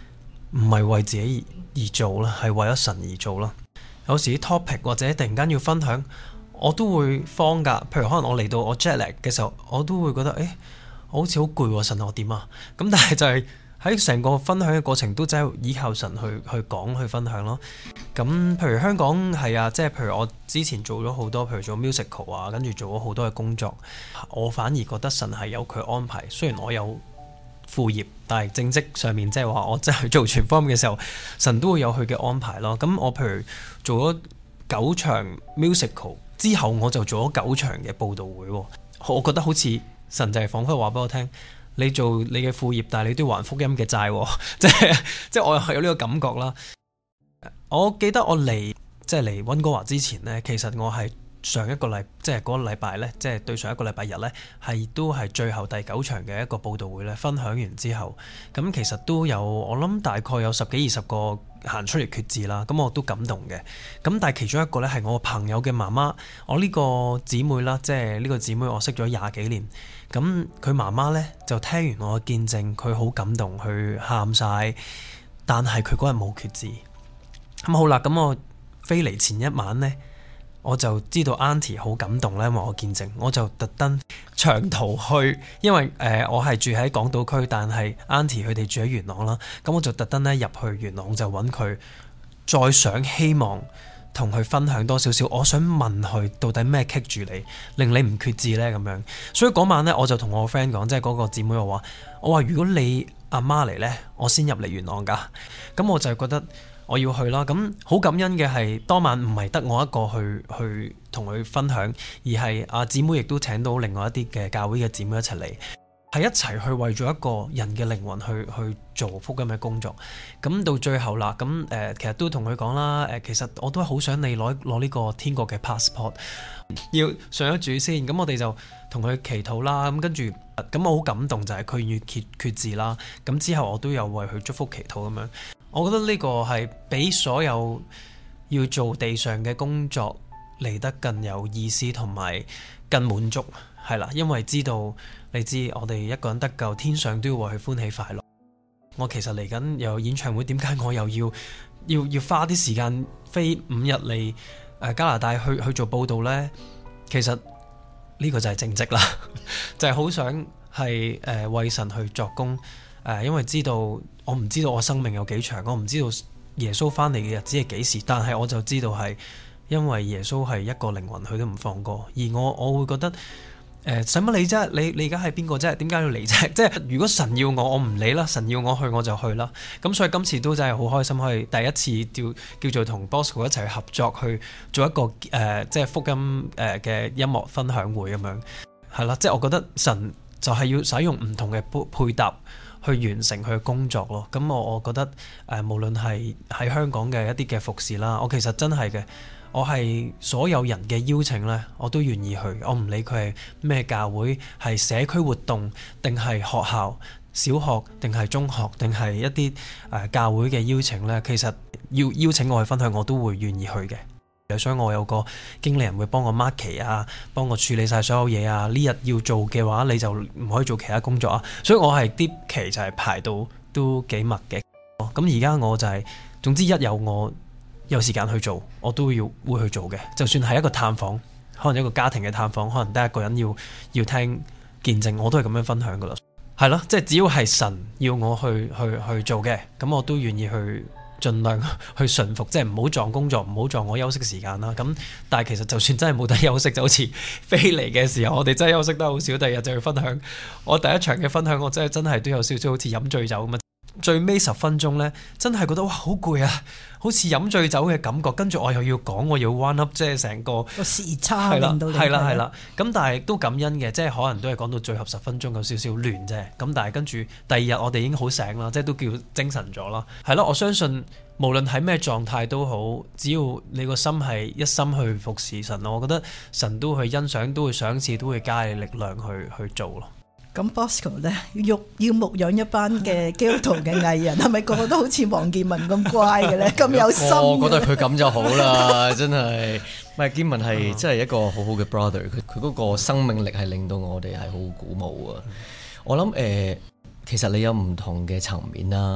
唔係為自己而做啦，係為咗神而做啦。有時啲 topic 或者突然間要分享，我都會慌㗎。譬如可能我嚟到我 jet lag 嘅時候，我都會覺得誒，我好似好攰喎，神我點啊？咁但係就係喺成個分享嘅過程都真係依靠神去去講去分享咯。咁譬如香港係啊，即係譬如我之前做咗好多，譬如做 musical 啊，跟住做咗好多嘅工作，我反而覺得神係有佢安排。雖然我有副業，但係正職上面即係話我真係做全方面嘅時候，神都會有佢嘅安排咯。咁我譬如做咗九場 musical 之後，我就做咗九場嘅佈道會，我覺得好似神就係彷彿話俾我聽，你做你嘅副業，但係你都要還福音嘅債，即係即係我係有呢個感覺啦。我記得我嚟即係嚟溫哥華之前呢，其實我係上一個禮即係嗰個禮拜呢，即係對上一個禮拜日呢，係都係最後第九場嘅一個佈道會呢。分享完之後，咁其實都有我諗大概有十幾二十個行出嚟決志啦，咁我都感動嘅。咁但係其中一個呢，係我朋友嘅媽媽，我呢個姊妹啦，即係呢個姊妹我識咗廿幾年。咁佢媽媽呢，就聽完我嘅見證，佢好感動，去喊晒。但係佢嗰日冇決志。咁好啦，咁我飛嚟前一晚呢，我就知道 Auntie 好感動咧，因為我見證，我就特登長途去，因為誒、呃、我係住喺港島區，但係 Auntie 佢哋住喺元朗啦，咁我就特登咧入去元朗就揾佢，再想希望同佢分享多少少，我想問佢到底咩棘住你，令你唔決志呢？咁樣。所以嗰晚呢，我就同我 friend 講，即係嗰個姊妹我話，我話如果你阿媽嚟呢，我先入嚟元朗㗎，咁我就覺得我要去啦。咁好感恩嘅係當晚唔係得我一個去去同佢分享，而係阿姊妹亦都請到另外一啲嘅教會嘅姊妹一齊嚟，係一齊去為咗一個人嘅靈魂去去做福音嘅工作。咁到最後啦，咁誒、呃、其實都同佢講啦，誒、呃、其實我都係好想你攞攞呢個天國嘅 passport， 要上咗主先。咁我哋就同佢祈禱啦。咁跟住咁我好感動就係佢願意決決志啦。咁之後我都有為佢祝福祈禱咁樣。我覺得呢個係比所有要做地上嘅工作嚟得更有意思同埋更滿足，係啦，因為知道你知我哋一個人得救，天上都要為佢歡喜快樂。我其實嚟緊有演唱會，點解我又要要要花啲時間飛五日嚟誒加拿大去去做報道呢？其實呢個就係正職啦，就係好想係誒、呃、為神去作工。誒，因為知道我唔知道我生命有幾長，我唔知道耶穌翻嚟嘅日子係幾時，但係我就知道係因為耶穌係一個靈魂，佢都唔放過。而我我會覺得誒，使乜理啫？你你而家係邊個啫？點解要嚟啫？即係如果神要我，我唔理啦。神要我去，我就去啦。咁所以今次都真係好開心，可以第一次叫叫做同 Bosco 一齊合作去做一個誒、呃，即係福音誒嘅音樂分享會咁樣，係啦。即係我覺得神就係要使用唔同嘅配配搭。去完成佢嘅工作咯，咁我我覺得誒、呃，無論係喺香港嘅一啲嘅服侍啦，我其實真係嘅，我係所有人嘅邀請呢，我都願意去，我唔理佢係咩教會，係社區活動定係學校、小學定係中學定係一啲誒、呃、教會嘅邀請呢，其實要邀請我去分享，我都會願意去嘅。所以我有個經理人會幫我 mark 期啊，幫我處理晒所有嘢啊。呢日要做嘅話，你就唔可以做其他工作啊。所以我係啲期就係排到都幾密嘅。咁而家我就係、是，總之一有我有時間去做，我都要會去做嘅。就算係一個探訪，可能一個家庭嘅探訪，可能得一個人要要聽見證，我都係咁樣分享噶啦。係咯，即係只要係神要我去去去做嘅，咁我都願意去。盡量去順服，即係唔好撞工作，唔好撞我休息時間啦。咁但係其實就算真係冇得休息，就好似飛嚟嘅時候，我哋真係休息得好少。第二日就去分享我第一場嘅分享，我真係真係都有少少好似飲醉酒咁啊！最尾十分鐘呢，真係覺得哇好攰啊，好似飲醉酒嘅感覺。跟住我又要講，我要 one up，即係成個個時差令到你係啦係啦。咁但係都感恩嘅，即係可能都係講到最後十分鐘有少少亂啫。咁但係跟住第二日我哋已經好醒啦，即係都叫精神咗啦。係咯，我相信無論喺咩狀態都好，只要你個心係一心去服侍神，我覺得神都會去欣賞，都會賞賜，都會加你力量去去做咯。 咁 Bosco 咧，要要牧養一班嘅基督徒嘅藝人，係咪個個都好似黃建文咁乖嘅咧？咁有心， 我覺得佢咁就好啦，真係。唔係建文係真係一個好好嘅 brother，佢佢嗰個生命力係令到我哋係好鼓舞啊！我諗誒、呃，其實你有唔同嘅層面啦。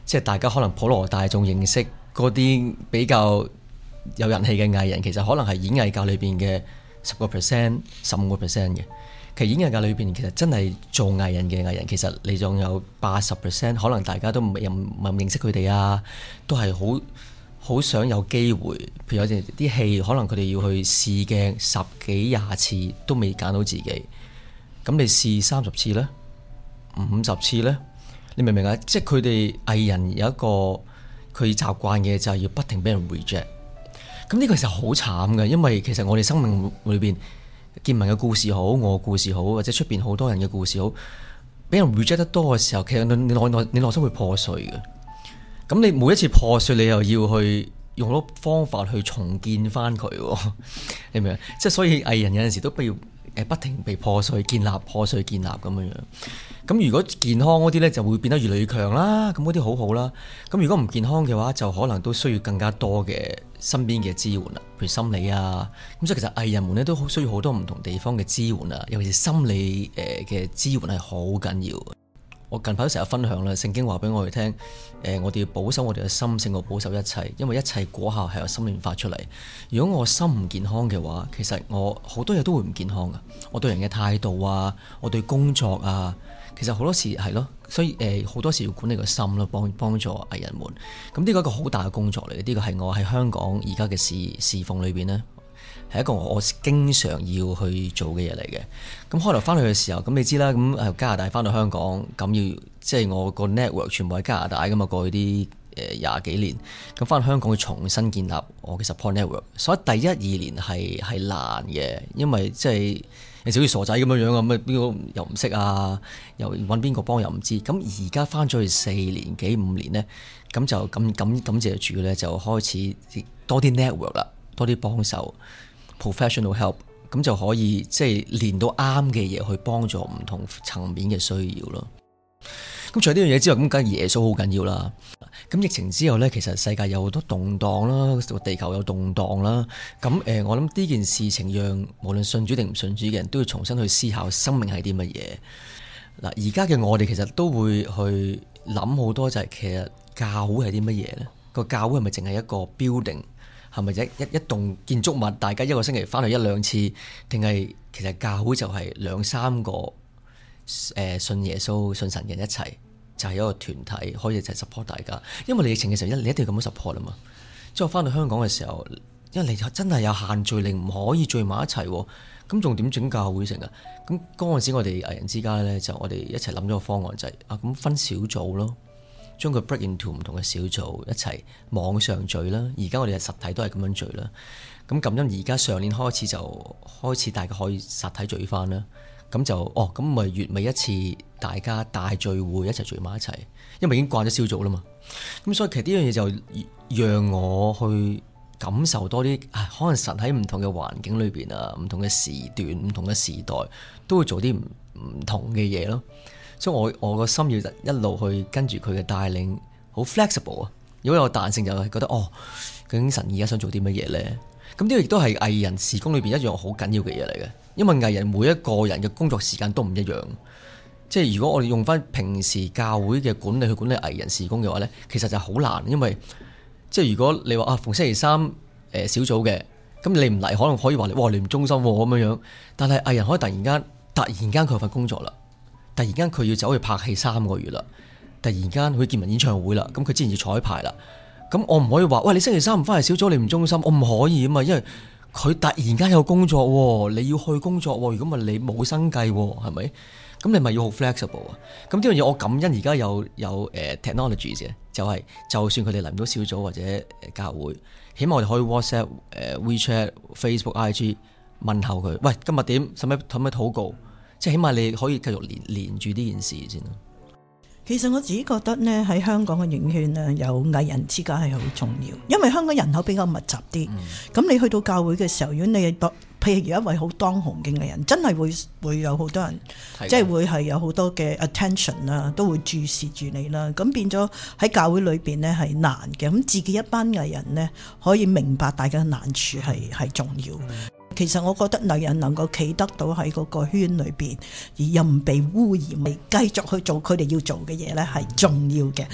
即係大家可能普羅大眾認識嗰啲比較有人氣嘅藝人，其實可能係演藝界裏邊嘅十個 percent、十五個 percent 嘅。其實演藝界裏邊其實真係做藝人嘅藝人，其實你仲有八十 percent，可能大家都唔係唔係認識佢哋啊，都係好好想有機會。譬如有啲啲戲，可能佢哋要去試鏡十幾廿次都未揀到自己，咁你試三十次呢？五十次呢？你明唔明啊？即係佢哋藝人有一個佢習慣嘅就係要不停俾人 reject。咁呢個其實好慘嘅，因為其實我哋生命裏邊見聞嘅故事好，我嘅故事好，或者出邊好多人嘅故事好，俾人 reject 得多嘅時候，其實你你內你內心會破碎嘅。咁你每一次破碎，你又要去用好多方法去重建翻佢，你明唔明？即係所以藝人有陣時都不要誒不停被破碎、建立、破碎、建立咁樣樣。咁如果健康嗰啲咧，就會變得越嚟越強啦。咁嗰啲好好啦。咁如果唔健康嘅話，就可能都需要更加多嘅身邊嘅支援啦，譬如心理啊。咁所以其實藝人們咧都好需要好多唔同地方嘅支援啊，尤其是心理誒嘅支援係好緊要。我近排都成日分享啦，聖經話俾我哋聽，誒我哋要保守我哋嘅心勝過保守一切，因為一切果效係由心裏面發出嚟。如果我心唔健康嘅話，其實我好多嘢都會唔健康噶。我對人嘅態度啊，我對工作啊。其實好多時係咯，所以誒好、呃、多時要管理個心咯，幫幫助藝人們。咁呢個一個好大嘅工作嚟嘅，呢、這個係我喺香港而家嘅侍侍奉裏邊呢，係一個我經常要去做嘅嘢嚟嘅。咁開頭翻去嘅時候，咁你知啦，咁誒加拿大翻到香港，咁要即係我個 network 全部喺加拿大噶嘛，過去啲誒廿幾年，咁翻香港去重新建立我嘅 support network。所以第一二年係係難嘅，因為即係。你好似傻仔咁樣樣啊，咁邊個又唔識啊？又揾邊個幫又唔知。咁而家翻咗去四年幾五年呢，咁就咁咁感謝主咧，就開始多啲 network 啦，多啲幫手 professional help，咁就可以即係練到啱嘅嘢去幫助唔同層面嘅需要咯。咁除咗呢樣嘢之外，咁梗係耶穌好緊要啦。咁疫情之後呢，其實世界有好多動盪啦，個地球有動盪啦。咁誒、呃，我諗呢件事情讓無論信主定唔信主嘅人都要重新去思考生命係啲乜嘢。嗱，而家嘅我哋其實都會去諗好多，就係其實教會係啲乜嘢呢？個教會係咪淨係一個 building？係咪一一一棟建築物？大家一個星期翻去一兩次，定係其實教會就係兩三個誒、呃、信耶穌、信神人一齊？就係一個團體，可以就係 support 大家。因為你疫情嘅時候，一你一定要咁樣 support 啊嘛。之後翻到香港嘅時候，因為你真係有限聚令，唔可以聚埋一齊，咁仲點整教會成啊？咁嗰陣時我哋藝人之家咧，就我哋一齊諗咗個方案，就係、是、啊咁分小組咯，將佢 break into 唔同嘅小組一齊網上聚啦。而家我哋係實體都係咁樣聚啦。咁咁因而家上年開始就開始大家可以實體聚翻啦。咁就哦，咁咪月尾一次，大家大聚會一齊聚埋一齊，因為已經慣咗小組啦嘛。咁所以其實呢樣嘢就讓我去感受多啲，可能神喺唔同嘅環境裏邊啊，唔同嘅時段、唔同嘅時代，都會做啲唔唔同嘅嘢咯。所以我我個心要一路去跟住佢嘅帶領，好 flexible 啊。如果有彈性，就係覺得哦，究竟神而家想做啲乜嘢咧？咁呢個亦都係藝人事工裏邊一樣好緊要嘅嘢嚟嘅。因為藝人每一個人嘅工作時間都唔一樣，即係如果我哋用翻平時教會嘅管理去管理藝人事工嘅話呢，其實就好難。因為即係如果你話啊逢星期三誒、呃、小組嘅，咁你唔嚟可能可以話你哇你唔忠心咁樣樣，但係藝人可以突然間突然間佢有份工作啦，突然間佢要走去拍戲三個月啦，突然間佢見聞演唱會啦，咁佢之前要彩排啦，咁我唔可以話喂你星期三唔翻嚟小組你唔忠心，我唔可以啊嘛，因為佢突然間有工作喎，你要去工作喎，如果唔係你冇生計喎，係咪？咁你咪要好 flexible 啊！咁呢樣嘢我感恩而家有有誒、uh, technology 嘅，就係、是、就算佢哋嚟唔到小組或者誒教會，起碼我哋可以 WhatsApp、uh, WeChat、Facebook、I G 問候佢，喂今日點？使唔使使唔使禱告？即係起碼你可以繼續連連住呢件事先。 其實我自己覺得呢，喺香港嘅影圈呢，有藝人之家係好重要，因為香港人口比較密集啲。咁、嗯、你去到教會嘅時候，如果你譬如一位好當紅嘅藝人，真係會會有好多人，的即係會係有好多嘅 attention 啦，都會注視住你啦。咁變咗喺教會裏邊呢係難嘅。咁自己一班藝人呢，可以明白大家嘅難處係係重要。嗯其實我覺得藝人能夠企得到喺嗰個圈裏邊，而又唔被污染，繼續去做佢哋要做嘅嘢咧，係重要嘅。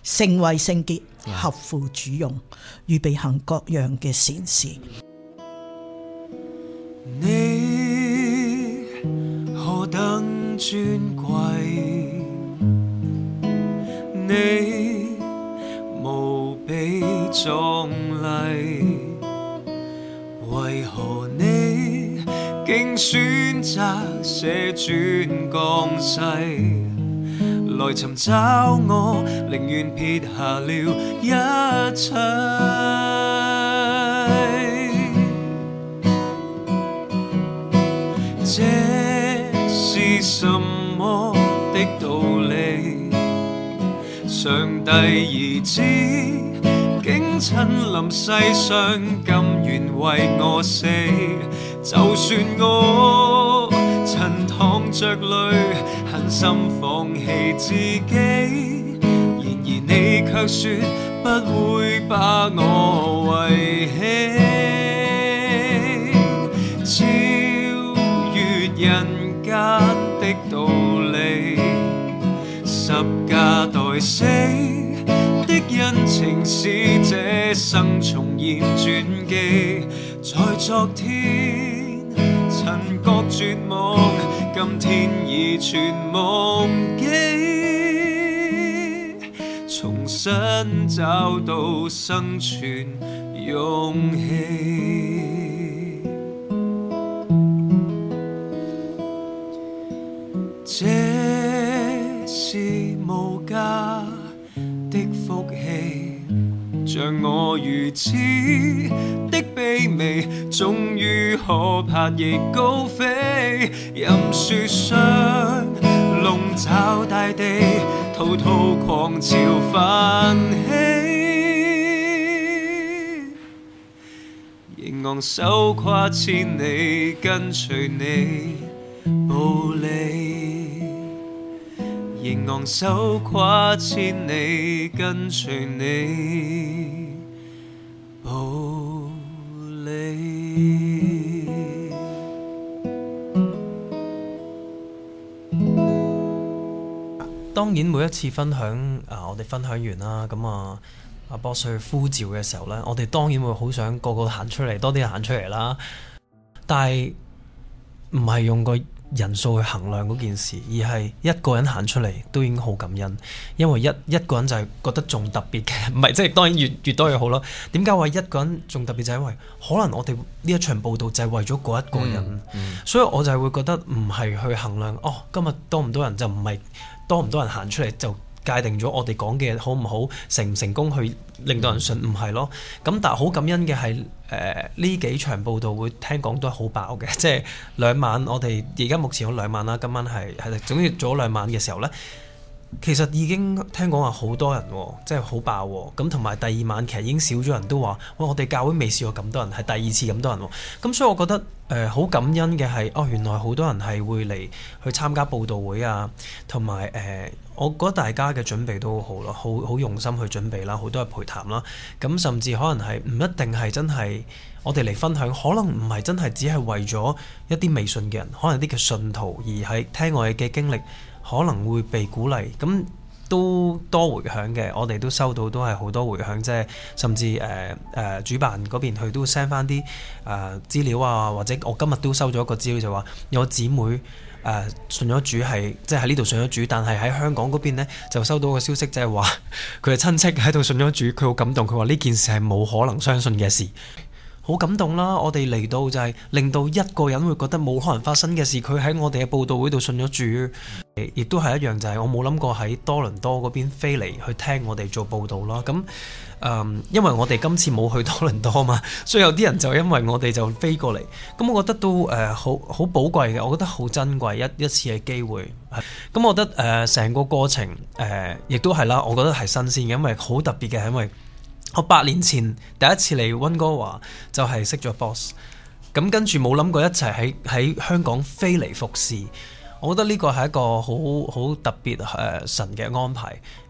成為聖潔，合乎主用，預備行各樣嘅善事。 你何等尊貴，你無比壯麗，為何你竟選擇捨尊降世，來尋找我，寧願撇下了一切。這是什麼的道理？上帝兒子竟親臨世上，甘願為我死。就算我曾淌着淚，狠心放棄自己，然而你卻說不會把我遺棄。超越人間的道理，十架代死的恩情，使這生重現傳記。在昨天曾覺絕望，今天已全忘記，重新找到生存勇氣。這是無價的福氣，像我如此的卑微，終於可攀翼高飛。任樹上籠罩大地，滔滔狂潮泛起，仍昂首跨千里，跟隨你步履，仍昂首跨千里，跟隨你步履。 當然每一次分享啊，我哋分享完啦，咁啊阿 Boss 去呼召嘅時候呢，我哋當然會好想個個行出嚟，多啲人行出嚟啦。但係唔係用個人數去衡量嗰件事，而係一個人行出嚟都已經好感恩，因為一一個人就係覺得仲特別嘅，唔係即係當然越越多越好咯。點解話一個人仲特別？就係因為可能我哋呢一場報道就係為咗嗰一個人，嗯嗯、所以我就係會覺得唔係去衡量哦，今日多唔多人就唔係多唔多人行出嚟就界定咗我哋講嘅好唔好，成唔成功去令到人信，唔係咯。咁但係好感恩嘅係誒呢幾場報道會聽講都係好爆嘅，即係兩晚我哋而家目前有兩晚啦，今晚係係總之做咗兩晚嘅時候呢，其實已經聽講話好多人，即係好爆。咁同埋第二晚其實已經少咗人都話，喂，我哋教會未試過咁多人，係第二次咁多人。咁所以我覺得誒好、呃、感恩嘅係，哦原來好多人係會嚟去參加報道會啊，同埋誒我覺得大家嘅準備都好咯，好好用心去準備啦，好多嘅陪談啦。咁甚至可能係唔一定係真係我哋嚟分享，可能唔係真係只係為咗一啲未信嘅人，可能啲嘅信徒而係聽我哋嘅經歷，可能會被鼓勵，咁都多回響嘅。我哋都收到都係好多回響，即係甚至誒誒、呃呃、主辦嗰邊佢都 send 翻啲誒資料啊，或者我今日都收咗一個資料就話有個姊妹誒、呃、信咗主，係即係喺呢度信咗主，但係喺香港嗰邊呢就收到個消息，即係話佢嘅親戚喺度信咗主，佢好感動，佢話呢件事係冇可能相信嘅事。好感動啦！我哋嚟到就係令到一個人會覺得冇可能發生嘅事，佢喺我哋嘅報道會度信咗主，亦都係一樣，就係我冇諗過喺多倫多嗰邊飛嚟去聽我哋做報道啦。咁誒、嗯，因為我哋今次冇去多倫多嘛，所以有啲人就因為我哋就飛過嚟。咁我覺得都誒好好寶貴嘅，我覺得好珍貴一一次嘅機會。咁我覺得誒成、呃、個過程誒亦、呃、都係啦，我覺得係新鮮嘅，因為好特別嘅係因為。我八年前第一次嚟溫哥華就係識咗 Boss， 咁跟住冇諗過一齊喺喺香港飛嚟服侍。我覺得呢個係一個好好特別誒、呃、神嘅安排。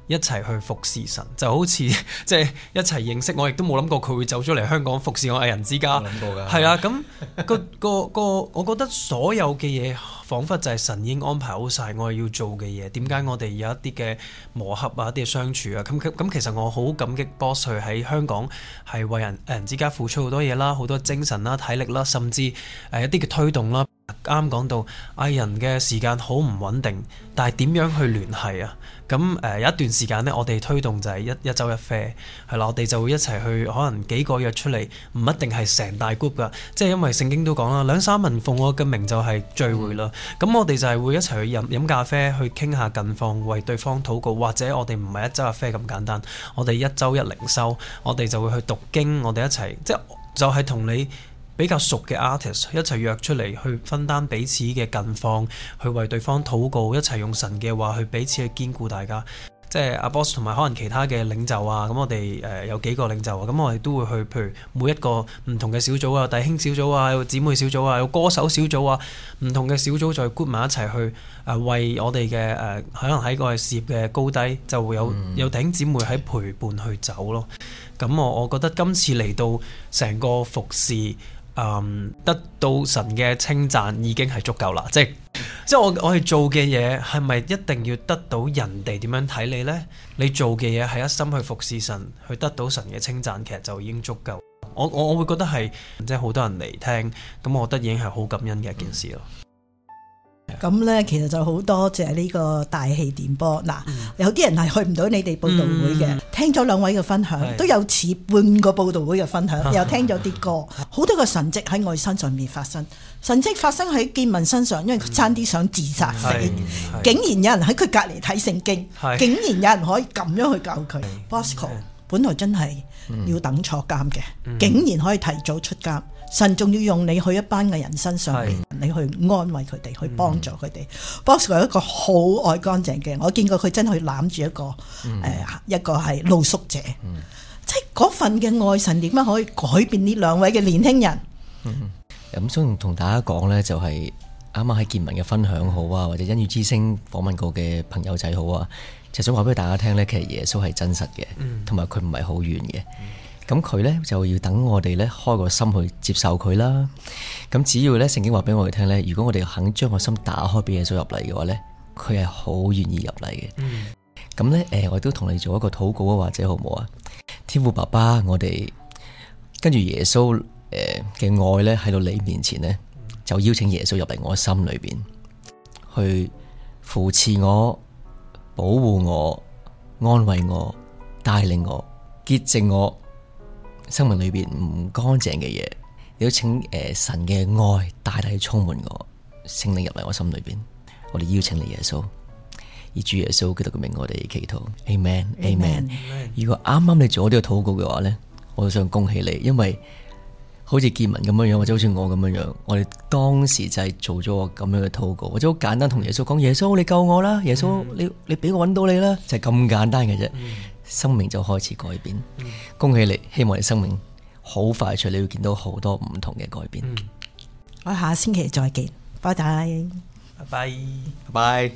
一齊去服侍神，就好似即係一齊認識我，亦都冇諗過佢會走咗嚟香港服侍我藝人之家。 冇諗過㗎。 係啊，咁、個個個，我覺得所有嘅嘢，彷彿就係神已經安排好晒我哋要做嘅嘢。點解我哋有一啲嘅磨合啊，一啲嘅相處啊？咁咁其實我好感激 Boss 佢喺香港係為人藝人之家付出好多嘢啦，好多精神啦、體力啦，甚至誒一啲嘅推動啦。啱啱講到藝人嘅時間好唔穩定，但係點樣去聯繫啊？咁誒、呃、有一段時間呢，我哋推動就係一一週一啡，係啦，我哋就會一齊去，可能幾個約出嚟，唔一定係成大 group 噶，即係因為聖經都講啦，兩三人奉我嘅名就係聚會啦。咁、嗯、我哋就係會一齊去飲飲咖啡，去傾下近況，為對方禱告，或者我哋唔係一週一啡咁簡單，我哋一週一靈修，我哋就會去讀經，我哋一齊即係就係同你比較熟嘅 artist 一齊約出嚟去分擔彼此嘅近況，去為對方禱告，一齊用神嘅話去彼此去堅固大家。即係阿 Boss 同埋可能其他嘅領袖啊，咁我哋誒、呃、有幾個領袖啊，咁我哋都會去，譬如每一個唔同嘅小組啊，弟兄小組啊，有姊妹小組啊，有歌手小組啊，唔同嘅小組再 group 埋一齊去誒、呃、為我哋嘅誒可能喺個事業嘅高低就會有、嗯、有弟兄姊妹喺陪伴去走咯。咁我我覺得今次嚟到成個服侍。Um, 得到神嘅稱讚已經係足夠啦，即係即係我我哋做嘅嘢係咪一定要得到人哋點樣睇你呢？你做嘅嘢係一心去服侍神，去得到神嘅稱讚，其實就已經足夠。我我我會覺得係即係好多人嚟聽，咁我覺得已經係好感恩嘅一件事咯。 咁咧，其實就好多謝呢個大氣電波。嗱、嗯，有啲人係去唔到你哋佈道會嘅，嗯、聽咗兩位嘅分享，是都有似半個佈道會嘅分享，又聽咗啲歌，好多個神蹟喺我身上面發生。神蹟發生喺建文身上，因為佢差啲想自殺死，竟然有人喺佢隔離睇聖經，竟然有人可以咁樣去教佢。Bosco 本來真係要等坐監嘅，嗯、竟然可以提早出監。神仲要用你去一班嘅人身上邊，是你去安慰佢哋，去幫助佢哋。Bosco 係一個好愛乾淨嘅，我見過佢真係去攬住一個誒、嗯呃、一個係露宿者，嗯、即係嗰份嘅愛，神點樣可以改變呢兩位嘅年輕人？ 咁、嗯、想同大家講呢，就係啱啱喺建文嘅分享好啊，或者恩語之聲訪問過嘅朋友仔好啊，就想話俾大家聽呢，其實耶穌係真實嘅，同埋佢唔係好遠嘅。咁佢呢，就要等我哋呢開個心去接受佢啦。咁只要呢聖經話俾我哋聽呢，如果我哋肯將個心打開俾耶穌入嚟嘅話呢，佢係好願意入嚟嘅。咁、嗯、呢，誒，我都同你做一個禱告啊，或者好唔好啊？天父爸爸，我哋跟住耶穌誒嘅愛呢，喺到你面前呢，就邀請耶穌入嚟我心裏邊，去扶持我、保護我、安慰我、帶領我、潔淨我生命裏邊唔乾淨嘅嘢，你都請誒、呃、神嘅愛大大充滿我，聖靈入嚟我心裏邊。我哋邀請你耶穌，以主耶穌基督嘅名，我哋祈禱 Amen Amen。如果啱啱你做咗呢個禱告嘅話呢，我都想恭喜你，因為好似建文咁樣樣，或者好似我咁樣樣，我哋當時就係做咗個咁樣嘅禱告，或者好簡單同耶穌講：耶穌你救我啦，耶穌你你俾我揾到你啦，就係、是、咁簡單嘅啫。生命就開始改變，嗯、恭喜你！希望你生命好快脆，你會見到好多唔同嘅改變。嗯、 我下星期再見，拜拜， 拜拜， 拜拜。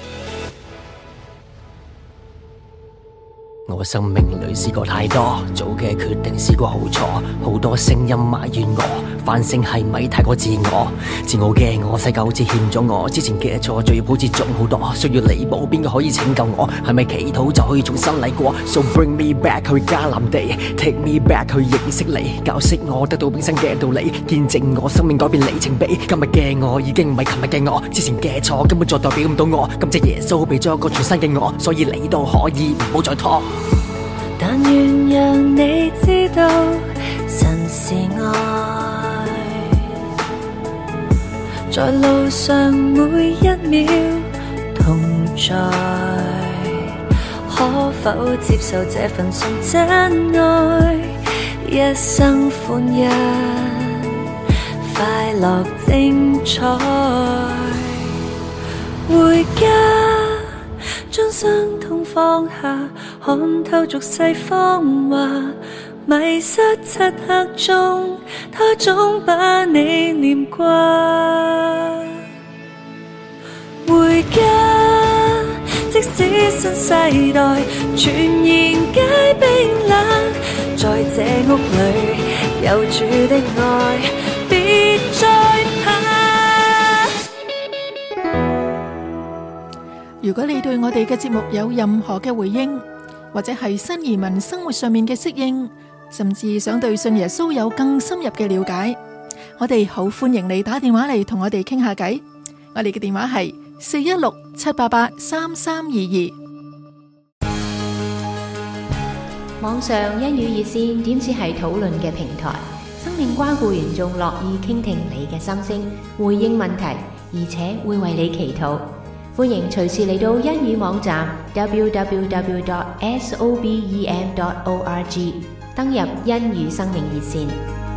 我生命裏試過太多，做嘅決定試過好錯，好多聲音埋怨我，反省係咪太過自我？自我嘅我世界好似欠咗我，之前嘅錯罪好似仲好多，需要彌補，邊個可以拯救我？係咪祈禱就可以重新嚟過 ？So bring me back 去迦南地 ，take me back 去認識你，教識我得到永生嘅道理，見證我生命改變里程碑。今日嘅我已經唔係琴日嘅我，之前嘅錯根本再代表唔到我。感謝耶穌俾咗一個全新嘅我，所以你都可以唔好再拖。 但願讓你知道，神是愛，在路上每一秒同在。可否接受這份純真愛？一生歡欣，快樂精彩。回家，將傷痛放下，看透俗世謊話，迷失漆黑中，他總把你念掛。回家，即使新世代，全然皆冰冷。在這屋裏有主的愛，別再怕。 如果你對我哋嘅節目有任何嘅回應，或者係新移民生活上面嘅適應，甚至想對信耶穌有更深入嘅了解，我哋好歡迎你打電話嚟同我哋傾下偈。我哋嘅電話係四一六七八八三三二二。 網上恩語熱線點止係討論嘅平台，生命關顧員仲樂意傾聽你嘅心聲，回應問題，而且會為你祈禱。歡迎隨時嚟到恩語網站 double-u double-u double-u dot sobem dot org， 登入恩語生命熱線。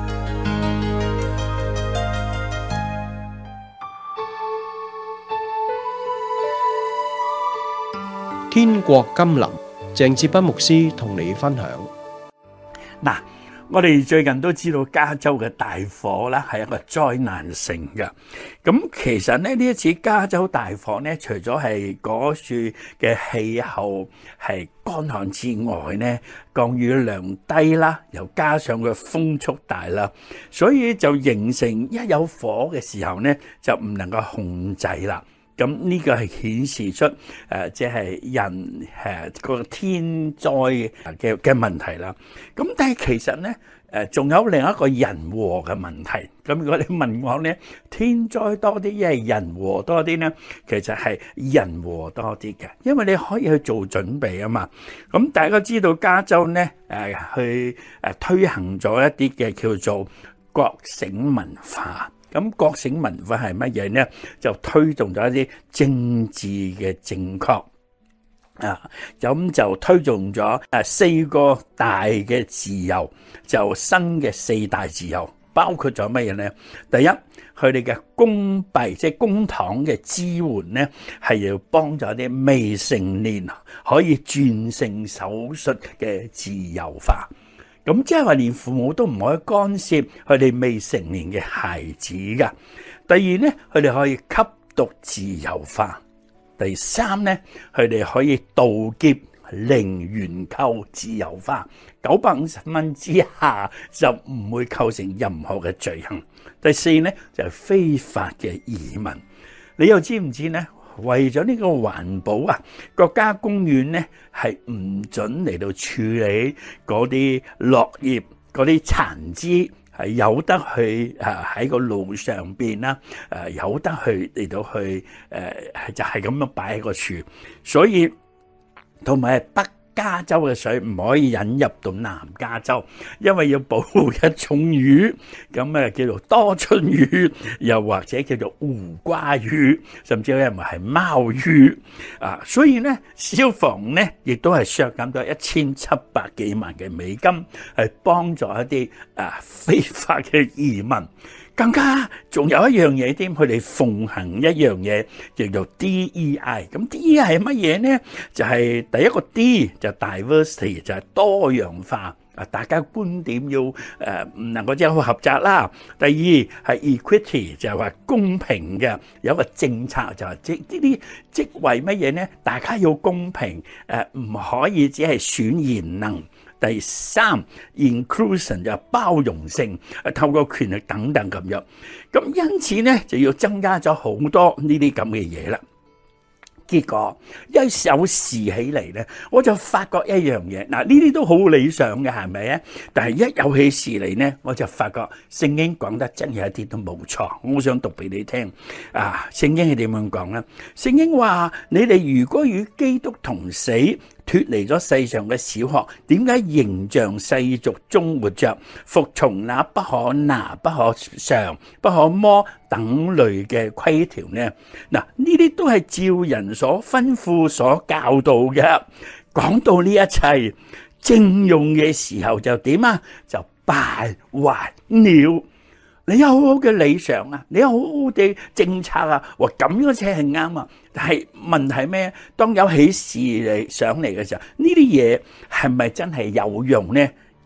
天國甘霖，鄭志斌牧師同你分享。 嗱，我哋最近都知道加州嘅大火啦，係一個災難性嘅。咁其實咧，呢一次加州大火咧，除咗係嗰處嘅氣候係乾旱之外咧，降雨量低啦，又加上佢風速大啦，所以就形成一有火嘅時候咧，就唔能夠控制啦。咁呢個係顯示出誒、呃，即係人誒個、呃、天災嘅嘅問題啦。咁但係其實咧，誒、呃、仲有另一個人禍嘅問題。咁如果你問我咧，天災多啲，一係人禍多啲咧，其實係人禍多啲嘅，因為你可以去做準備啊嘛。咁大家知道加州咧，誒、呃、去誒推行咗一啲嘅叫做覺醒文化。咁覺醒文化係乜嘢呢？就推動咗一啲政治嘅正確啊，咁就推動咗誒四個大嘅自由，就新嘅四大自由，包括咗乜嘢呢？第一，佢哋嘅公幣即係公帑嘅支援呢，係要幫助啲未成年可以轉性手術嘅自由化。咁即係話連父母都唔可以干涉佢哋未成年嘅孩子噶。第二咧，佢哋可以吸毒自由化。第三咧，佢哋可以盜劫零元購自由化，九百五十蚊之下就唔會構成任何嘅罪行。第四咧就係非法嘅移民。你又知唔知咧？為咗呢個環保啊，國家公園咧係唔准嚟到處理嗰啲落葉、嗰啲殘枝，係有得去啊喺個路上邊啦，誒有得去嚟到去誒就係咁樣擺喺個處，所以同埋北加州嘅水唔可以引入到南加州，因為要保護一種魚，咁啊叫做多春魚，又或者叫做胡瓜魚，甚至有人話係貓魚啊。所以咧，消防咧亦都係削減咗一千七百幾萬嘅美金，係幫助一啲啊非法嘅移民。更加仲有一樣嘢添，佢哋奉行一樣嘢叫做 D E I。咁 D E I 係乜嘢呢？就係、是、第一個 D 就 diversity， 就係多樣化。啊，大家觀點要誒唔、呃、能夠即係好合責啦。第二係 equity， 就係話公平嘅，有一個政策就係即呢啲職位乜嘢呢？大家要公平，誒、呃、唔可以只係選賢能。第三 inclusion 就係包容性，透過權力等等咁樣，咁因此咧就要增加咗好多呢啲咁嘅嘢啦。結果一有事起嚟咧，我就發覺一樣嘢，嗱呢啲都好理想嘅，係咪啊？但係一有起事嚟咧，我就發覺聖經講得真係一啲都冇錯。我想讀俾你聽啊！聖經係點樣講咧？聖經話：你哋如果與基督同死，脫離咗世上嘅小學，點解仍像世俗中活着，服從那不可拿、不可嘗、不可摸等類嘅規條呢？嗱，呢啲都係照人所吩咐、所教導嘅。講到呢一切正用嘅時候就點啊？就敗壞了。你有好好嘅理想啊，你有好好嘅政策啊，話咁樣先係啱啊。但係問題咩？當有起事嚟上嚟嘅時候，呢啲嘢係咪真係有用呢？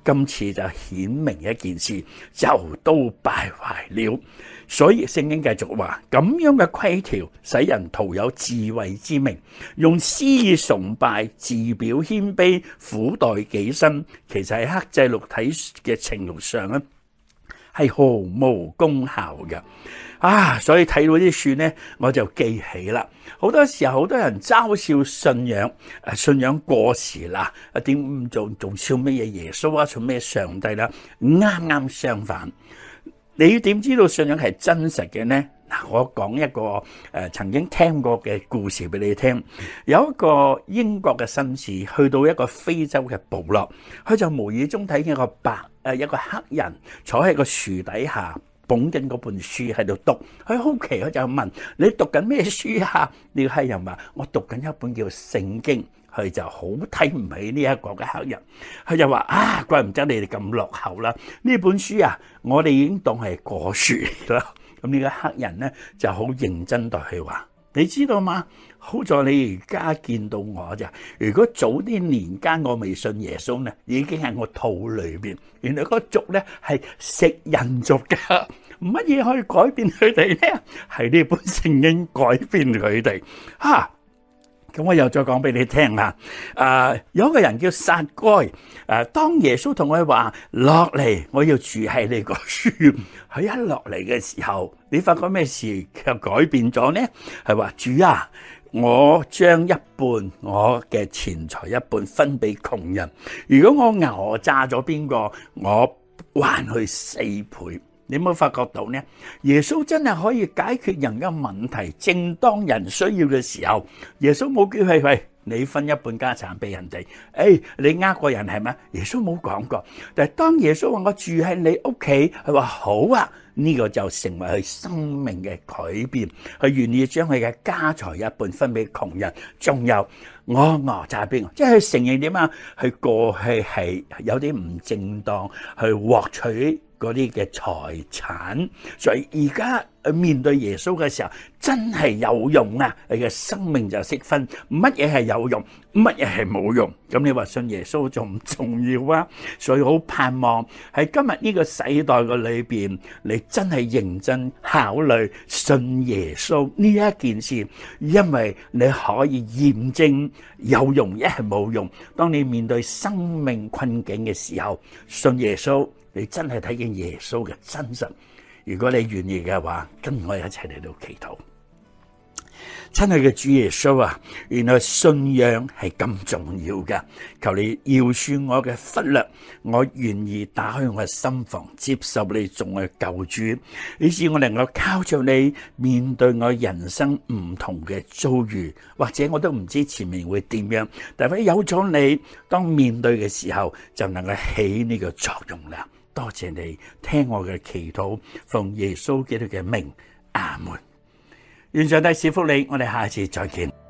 今次就顯明一件事，就都敗壞了。所以聖經繼續話，咁樣嘅規條使人徒有智慧之名，用私意崇拜、自表謙卑、苦待己身，其實喺克制肉體嘅情慾上咧，係毫無功效嘅。啊，所以睇到啲書呢，我就記起啦。好多時候，好多人嘲笑信仰，誒，信仰過時啦，啊，點仲仲笑乜嘢耶穌啊，做咩上帝啦？啱啱相反，你點知道信仰係真實嘅呢？嗱，我講一個誒、呃、曾經聽過嘅故事俾你聽。有一個英國嘅紳士去到一個非洲嘅部落，佢就無意中睇見一個白誒、呃、一個黑人坐喺個樹底下，捧緊嗰本書喺度讀。佢好奇，佢就問：你讀緊咩書啊？呢個黑人話：我讀緊一本叫聖經。佢就好睇唔起呢一個嘅黑人，佢就話：啊，怪唔得你哋咁落後啦！呢本書啊，我哋已經當係過書啦。咁呢個黑人咧就好認真對佢話：你知道嗎？好在你而家見到我咋。如果早啲年間我未信耶穌咧，已經喺我肚裏邊。原來個族咧係食人族㗎，乜嘢可以改變佢哋咧？係呢本聖經改變佢哋啊！咁我又再講俾你聽啦。誒，有一個人叫撒該。誒，當耶穌同佢話落嚟，我要住喺你個樹。佢一落嚟嘅時候，你發覺咩事就改變咗呢？係話主啊，我將一半我嘅錢財一半分俾窮人。如果我訛詐咗邊個，我還去四倍。你有冇發覺到呢？耶穌真係可以解決人嘅問題。正當人需要嘅時候，耶穌冇叫佢喂，你分一半家產俾人哋。誒，你呃過人係咪？耶穌冇講過。但係當耶穌話我住喺你屋企，佢話好啊，呢個就成為佢生命嘅改變。佢願意將佢嘅家財一半分俾窮人。仲有我訛詐邊個？即係佢承認點啊？佢過去係有啲唔正當去獲取嗰啲嘅財產，所以而家面對耶穌嘅時候，真係有用啊！你嘅生命就識分乜嘢係有用，乜嘢係冇用。咁你話信耶穌重唔重要啊？所以好盼望喺今日呢個世代嘅裏邊，你真係認真考慮信耶穌呢一件事，因為你可以驗證有用一係冇用。當你面對生命困境嘅時候，信耶穌。你真係睇見耶穌嘅真實，如果你願意嘅話，跟我一齊嚟到祈禱。親愛嘅主耶穌啊，原來信仰係咁重要嘅，求你饒恕我嘅忽略，我願意打開我嘅心房，接受你做我嘅救主，以致我能夠靠着你面對我人生唔同嘅遭遇，或者我都唔知前面會點樣，但係有咗你，當面對嘅時候就能夠起呢個作用啦。多謝你聽我嘅祈禱，奉耶穌基督嘅名，阿門。願上帝賜福你，我哋下次再見。